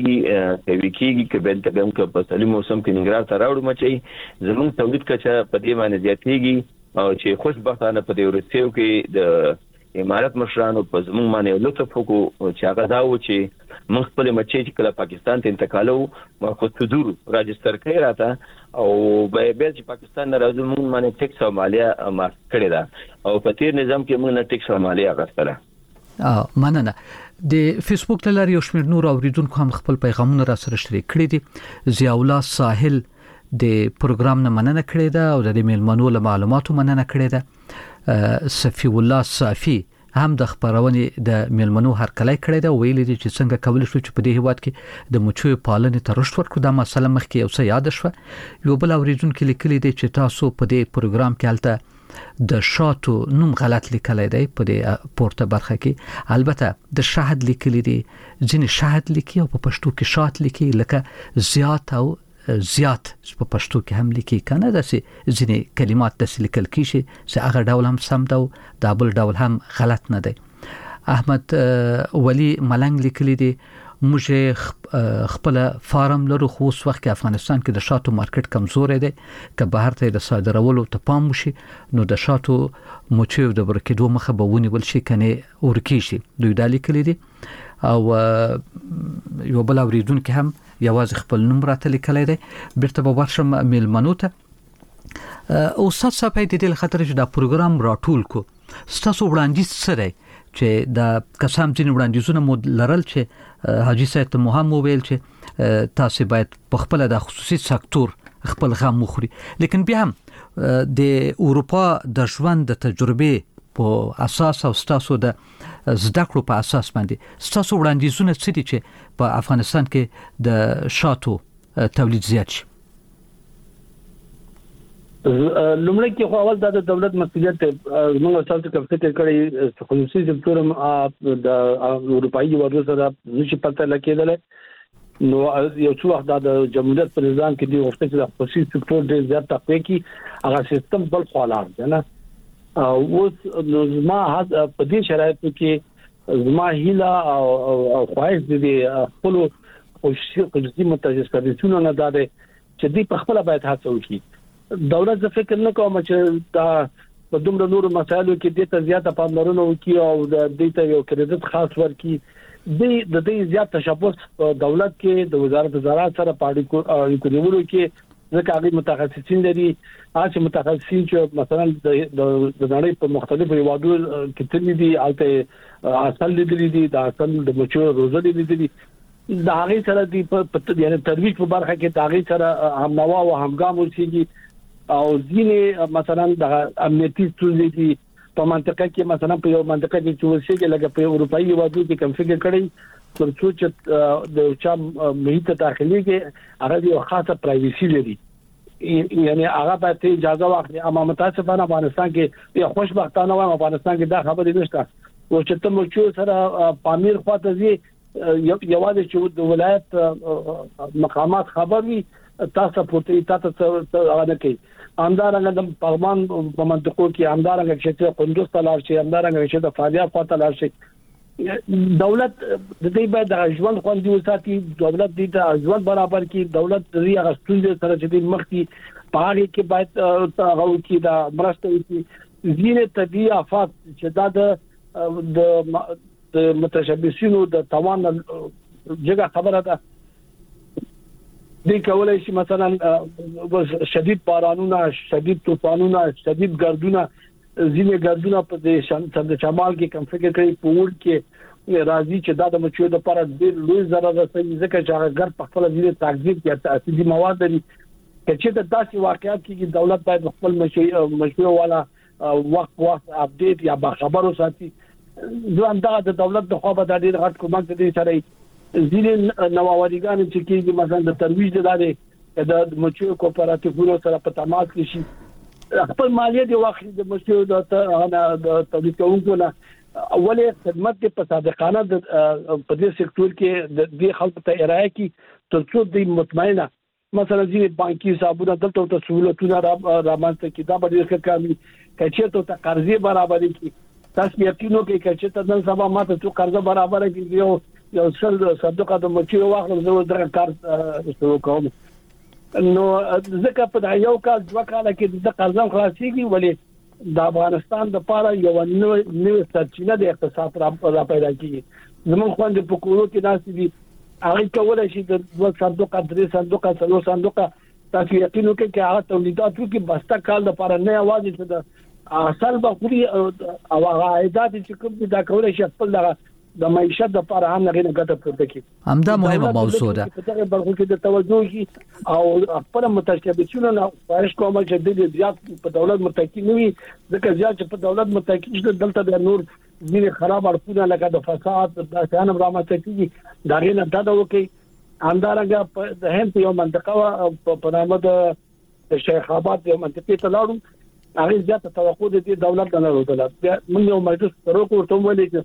کېږي کې بل ته کوم په سلیم موسم کې نګران ته راوړو مچي زموږ تولید کچه په دې باندې زیاتېږي او چې خوشبختانه په دې ورسېو کې د امارات مشرانو په زموږ باندې لطف وکړو چې هغه دا و چې موږ خپل مچي چې کله پاکستان ته انتقالو ما خو صدور راجستر کړی راته او به چې پاکستان نه راځو موږ باندې ټیکس او مالیه مارک کړی دا او په تیر نظام کې موږ نه ټیکس او مالیه غوښتله مننه د فیسبوک تلار یو شمېر نور اوریدونکو هم خپل پیغامونه را سره شریک کړي دي ضیاء الله ساحل د پروګرام نه مننه کړې ده او د میلمنو له معلوماتو مننه کړې ده صفی الله صافی هم د خبرونې د میلمنو هرکلی کړی دا ویل دي چې څنګه کول شو چې په دې هیواد کې د مچو پالنې ته رشد ورکړو دا مسله مخکې یو څه یاد شوه یو بل اوریدونکو لیکلي دي چې تاسو په دې پروګرام کې الته د شاتو نوم غلط لیکلی دی په دې پورته برخه کې البته د شهد لیکلی دي ځینې شهد لیکي او په پښتو کې شات لیکي لکه زیات او زیات په پښتو کې هم لیکي کنه داسې ځینې کلمات داسې لیکل کیږي چې هغه ډول هم سم ده او دا بل ډول هم غلط نه دی احمد ولی ملنګ لیکلی دي موږ خپل فارم لرو خو اوس وخت کې افغانستان کې د شاتو مارکیټ کمزور دی که بهر ته د صادرولو ته پام وشي نو د شاتو مچو د ورکېدو مخه به ونیول شي کنه ورکی شي دوی دا لیکلي دي او یو بل اوریدونکو هم یوازې خپل نوم راته لیکلی دی بیرته به ورشم میلمنو ته او ستاسو په دې خاطر چې دا پروګرام راټول کو ستاسو وړاندیز څه دی چې دا قسم ځین وړاندیزونه مو لرل چې حاجی صاحب ته مهم ویل چې تاسو باید په خپل د خصوصي سکتور خپل غم مخوري لیکن بیا هم د اروپا د ژوند د تجربه په اساس او تاسو د زده کړو په اساس باندې تاسو وړاندیزونه څه دي چې په افغانستان کې د شاتو تولید زیات شي لومړی کې خو اول د دولت مسؤلیت موږ تاسو کوم څه کړی خصوصي سکتور د اروپאי ورو سره نشي پته لکېدل نو یو څو وخت د جمهوریت په نظام کې دی وخت چې د خصوصي سکتور ډېر زیات تقوی کی هغه سیستم بل خلاص دی نه او زما په دې شرایطو کې زما هیله او خواهش دي خپل خصوصي متخصصینو نه داده چې دوی په خپل باید هڅه وکړي دولت زه فکر نه کوم چې دا په دومره نورو مسایلو کې د ته زیاته پاملرنه وکړي او د دې ته یو کریډټ خاص ورکړي د دې زیات تشبث دولت کې د وزارت زراعت سره پاړې کو نیولو کې ځکه هغه متخصصین لري هغه متخصصین چې مثلا د نړۍ په مختلفو هیوادو کې تللي دي البته اصل لیدلي دي د اصل د مچو روزلي دي دا هغه سره دی په یعنی ترویج په برخه کې دا هغه سره همنوا او همګام اوسېږي او ځینې مثلا د امنیتي ستونزې دي په منطقه کې مثلا په یو منطقه کې چې اوسېږي لکه په اروپאי هیوادو کې کنفیګر کړي ترڅو چې د چا محیط داخلي کې هغه یو خاصه پرایویسي لري یعنی هغه به اجازه واخلي اما متاسفانه افغانستان کې یو خوشبختانه و افغانستان کې دا خبرې نشته او چې ته مچو سره پامیر خواته زی یوازې چې د ولایت مقامات خبر وي تاسو پورته تاسو هغه نه کوي اندارنګ د پغمان په منطقو کې اندارنګ چې قندوز ته لاړ شي اندارنګ چې د فاریاب خواته لاړ شي دولت د دې باید د ژوند خوندي وساتي دولت دې ته ژوند برابر کړي دولت دې غوښتنې سره چې مخکي پاره کې باید هغه کې دا مرسته وکړي ځینې طبيعي آفات چې د متشبثینو د توان جګه خبره ده دې کولای شي مثلا شدید بارانونه شدید طوفانونه شدید ګردونه ځینې ګردونه په د شمال کې کنفیګر کړي په ور کې راځي چې دا د مچو د لپاره ډېر لوی ضرر رسوي ځکه چې هغه ګرد په خپل ځینې تغذیه کې اساسي مواد لري چې د داسې واقعیت کې دولت باید خپل مشروع والا وخت اپډیټ یا خبرو ساتي ځوان دا د دولت د خوا به د ډېر غټ کومک دي سره ځینې نوآوریګان چې کېږي مثلا د ترویج د لارې د مچو کوپراتیفونو سره په تماس کې شي خپل مالیه دی واخلي د مشو د تولید کوونکو نه اولې خدمت په صادقانه په دې سکتور کې د دې خلکو ته ارائه کی ترڅو د مطمئنه مثلا ځینې بانکي حسابونه دلته ته سہولتونه رامنځته کی دا به ډېر کامي کچې ته قرضې برابرې کی تاسو یقینو کې کچې ته نن سبا ماته څو قرضه برابر کیږي یو څل صدقه د مچو واخلم زه درې کار شروع کوم نو ځکه په یو کال دوه کال کې د قرضم خلاصيږي ولې د افغانستان د پاره یو نوې سرچینه د اقتصاد را پیدا کیږي زموږ خوند په کورو کې ناس دي هغه کولای شي د دوه صندوق درې صندوق څلور صندوق تاسو یقین وکړئ چې هغه تولیدات کې بسته کال د پاره نه आवाज چې د اصل بخوري او هغه عائدات چې کوم دا کولای شي خپل د معیشت لپاره هم نه غوښته پورته کی همدا مهمه موضوع ده په دغه برخو کې د توجه او خپل متشابهونه نه فارش کوم چې د زیات په دولت متکی نه وي ځکه زیات په دولت متکی چې دلته د نور ځینې خراب اړخونه لکه د فساد د ځان رامنځته کیږي دا غینه دا وکي اندارنګ د هند یو منطقه په نامه د شیخ آباد یو منطقه ته لاړو هغه زیات توقع د دولت نه لرله موږ یو مجلس سره کوته ولې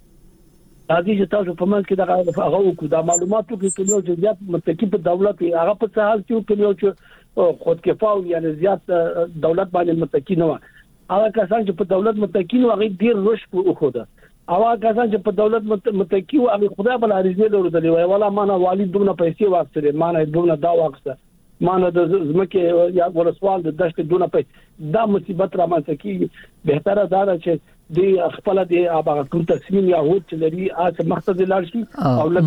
راځي چې تاسو په منځ کې دا هغه کو دا معلوماتو کې کلیو چې زیات متکی په دولت هغه په څه حال کې کلیو چې خود کفاو یعنی زیات دولت باندې متکی نه و هغه کسان چې په دولت متکی نو هغه ډیر روش په خوده هغه کسان چې په دولت متکی او هغه خدای بل عریضه لري وی ولا معنا والد دونه پیسې واخلې معنا دونه دا واخسته معنا د زمکه یا ورسوال د دشت دونه پیسې دا مصیبت را منځ کی بهتره دا چې دی خپل دی هغه کوم تصمیم یا هوت چې لري اته مقصد لار شي او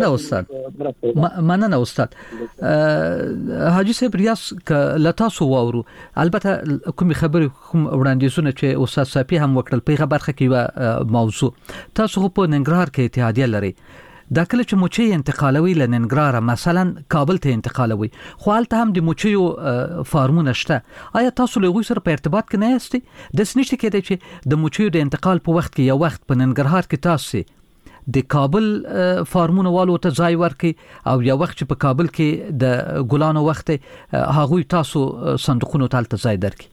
مننه استاد حاجی صاحب ریاض ک لتا سو وورو البته کوم خبر کوم وړاندیزونه چې استاد صافي هم وکړل په خبرخه کې موضوع تاسو په ننګرهار کې اتحادیه لري دا کله چې موچي انتقالوي لننګرهار مثلا کابل ته انتقالوي خو حالته هم د موچيو فارمونه شته آیا تاسو له غوي سره په ارتباط کې نه یاستئ د سنشت کې د چې د موچيو د انتقال په وخت کې یو وخت په ننګرهار کې تاسو د کابل فارمونه والو ته ځای ورکي او یو وخت چې په کابل کې د ګلانو وخت هغه تاسو صندوقونو ته ځای درکي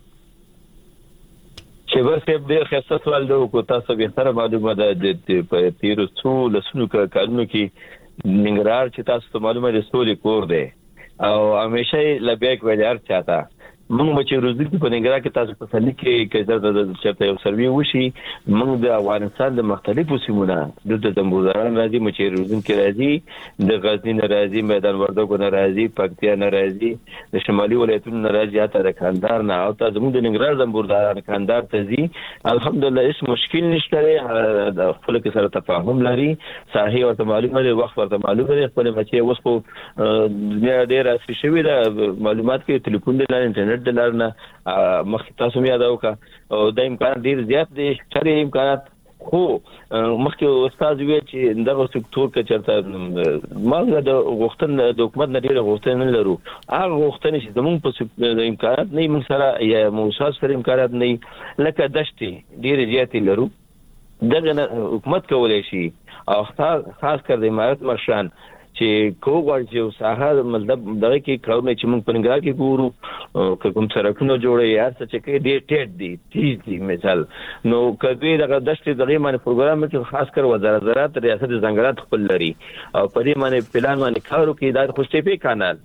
چې ورته د خاصه سوال د کو تاسو به تر معلومه ده په تیر څو لسونو کارونو کې ننګرهار چې تاسو ته معلومه ده سولې کور ده او همیشه لبیک ویلار چاته موږ چې روزګار په نګرا کې تاسو په سلی کې د چرته یو سروي وشي موږ د افغانستان د مختلفو سیمونو د زمبوداران راځي چې روزګار کې راځي د غزنی راځي میدان وردګو راځي پکتیا راځي د شمالي ولایتونو راځي حتی د کندهار نه او تاسو موږ د نګرا زمبوداران کندهار ته ځي الحمدلله هیڅ مشکل نشته د خپل کې سره تفاهم لري صحیح او معلومه دی وخت ورته معلومه دی خپل بچي اوس په دنیا ډیر اساسي شوی دا معلومات کې ټلیفون د انټرنیټ د لارنه مخ تاسو مې یادو کا او د امکان ډیر زیات دي چې امکانات خو مخکې استاد وی چې دغه سکتور کې چرته ماغه د غوښتن د حکومت نه ډیره غوښتنه نه لرو هغه غوښتنه چې زموږ په امکانات نه موږ سره یا موسسات سره امکانات نه لکه دشتي ډیره زیاتې لرو دغه حکومت کولای شي او خاص کر د امارات مرشان چې کوغړ چې ساحه مطلب دغه کې کارونه چې موږ په نګرا کې ګورو کوم سرکونه جوړي یا څه چې کې ډېر ټیټ دي تیز دي مثال نو کدی دغه دشت دغه باندې پروګرام کې خاص کر وزارت زراعت ریاست ځنګلات خپل لري او په دې باندې پلان باندې کارو کې د خوشتپی کانال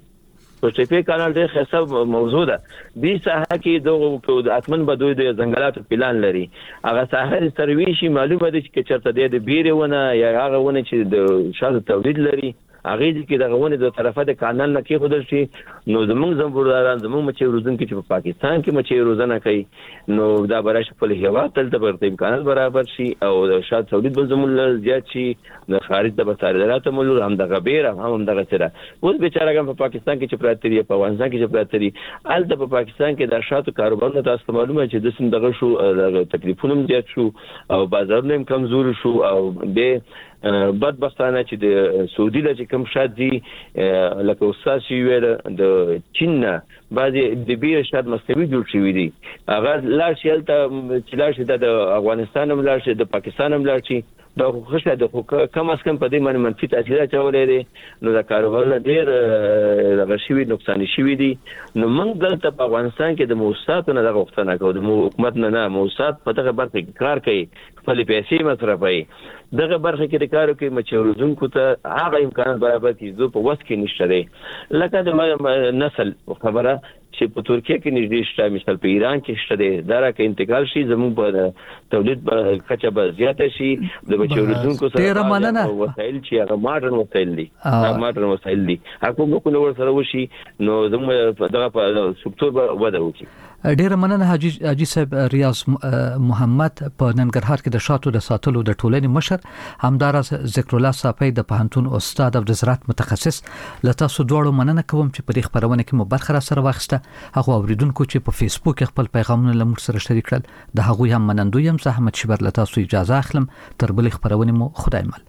ډېر خاصه موضوع ده به ساحه کې دغه اتمن بدوی د ځنګلات پلان لري هغه ساحه سروي شي معلومه ده چې چرته د بیرونه یا هغه ونه چې د شاته تولید لري هغه کې دغه ونه د طرفه د کانال نه کې خودل شي نو زموږ زمبرداران زموږ مچې روزونکو چې په پاکستان کې مچې روزنه کوي نو دا برابر خپل هوا تل د برته امکانات برابر شي او د شاد تولید بل زموږ زیات شي د خارج د بصادرات مول هم دغه بیر هم دغه سره اوس بیچارهګان په پاکستان کې چې پراتري په افغانستان کې چې پراتري الته په پاکستان کې د شاتو کاروبار تاسو معلومه چې د سم دغه شو تکلیفونه زیات شو او بازارونه هم کمزور شو او به بدبختانه چې د سعودي د کوم شاد دي لکه استاد شي ویل د چین بعضي د بیر شاد مستوي جوړ شوی دي هغه لا شیلته چې لا شي د افغانستان هم لا شي د پاکستان هم لا شي دا خوشاله د کم از کم په دې باندې منفي تاثیرات چولې دي نو دا کاروبار ډېر د شوی نقصان شوی دي نو موږ دلته په افغانستان کې د موسساتو نه د غوښتنه کوو د حکومت نه موسسات په دغه برخه کې کار کوي خپل پیسې مصرفوي دغه برخه کې د کارو کې مچورزونکو ته هغه امکانات برابر کیږي په وس کې نشته دی لکه د نسل خبره چې په ترکیه کې نږدې شته مثال په ایران کې شته دی دا راکې انتقال شي زموږ په تولید کچه به زیاته شي د بچورزونکو سره وسایل چې هغه ماډرن وسایل دي حکومت نور سره وشي نو زموږ دغه په سکتور به وده وکړي ډیر مننه حاجی صاحب ریاض محمد په ننګرهار کې د شاتو د ساتلو د ټولنې مشر همداراز ذکر الله صافی د پوهنتون استاد او د زراعت متخصص لته سو دوړو مننه کوم چې په دې خبرونه کې مو برخه را سره واخسته هغه اوریدونکو چې په فیسبوک خپل پیغامونه لمر سره شریک کړل د هغه هم منندوی هم زحمت شبر لته سو اجازه اخلم تر بل خبرونه مو خدای مل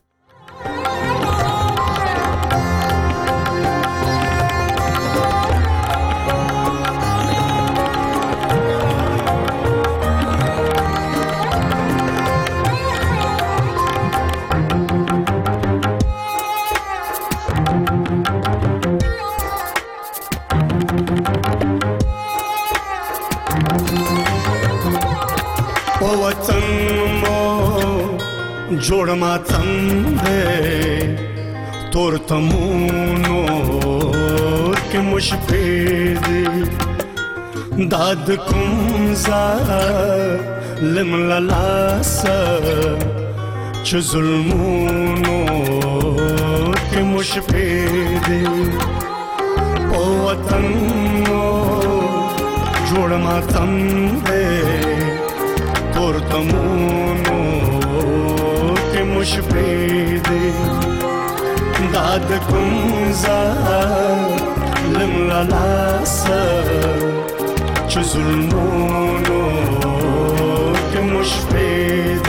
جوړ ما څنګه تور تمونو کې مشفید داد کوم ظالم لاس چې ظلمونو کې مشفید او وطن جوړ ما څنګه تور تمونو مشفید داد کوم ظالم لاس چې ظلمونو کې مشفید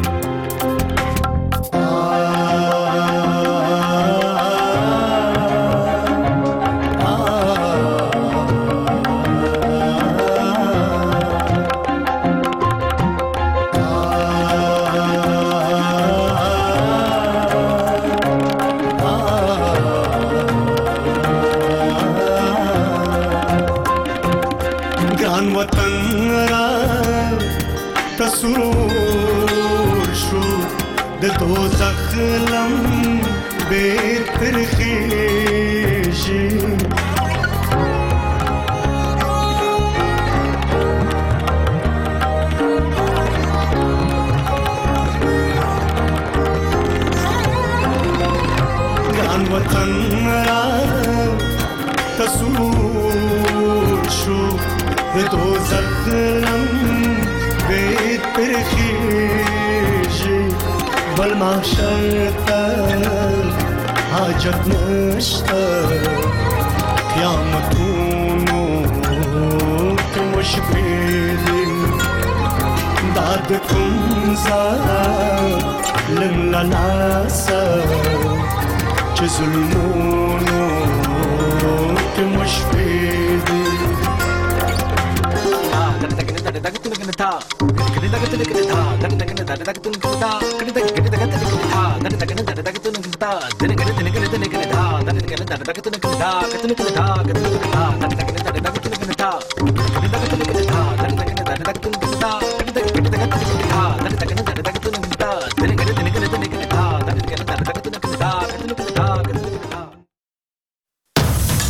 زخلم بترخيشي تسور شو دوزخ لم بيت برخيجي بالمحشر حاجت نشتا قيامة مش بيدي دعدكم ظالم للعسى جزلمونو مش بيدي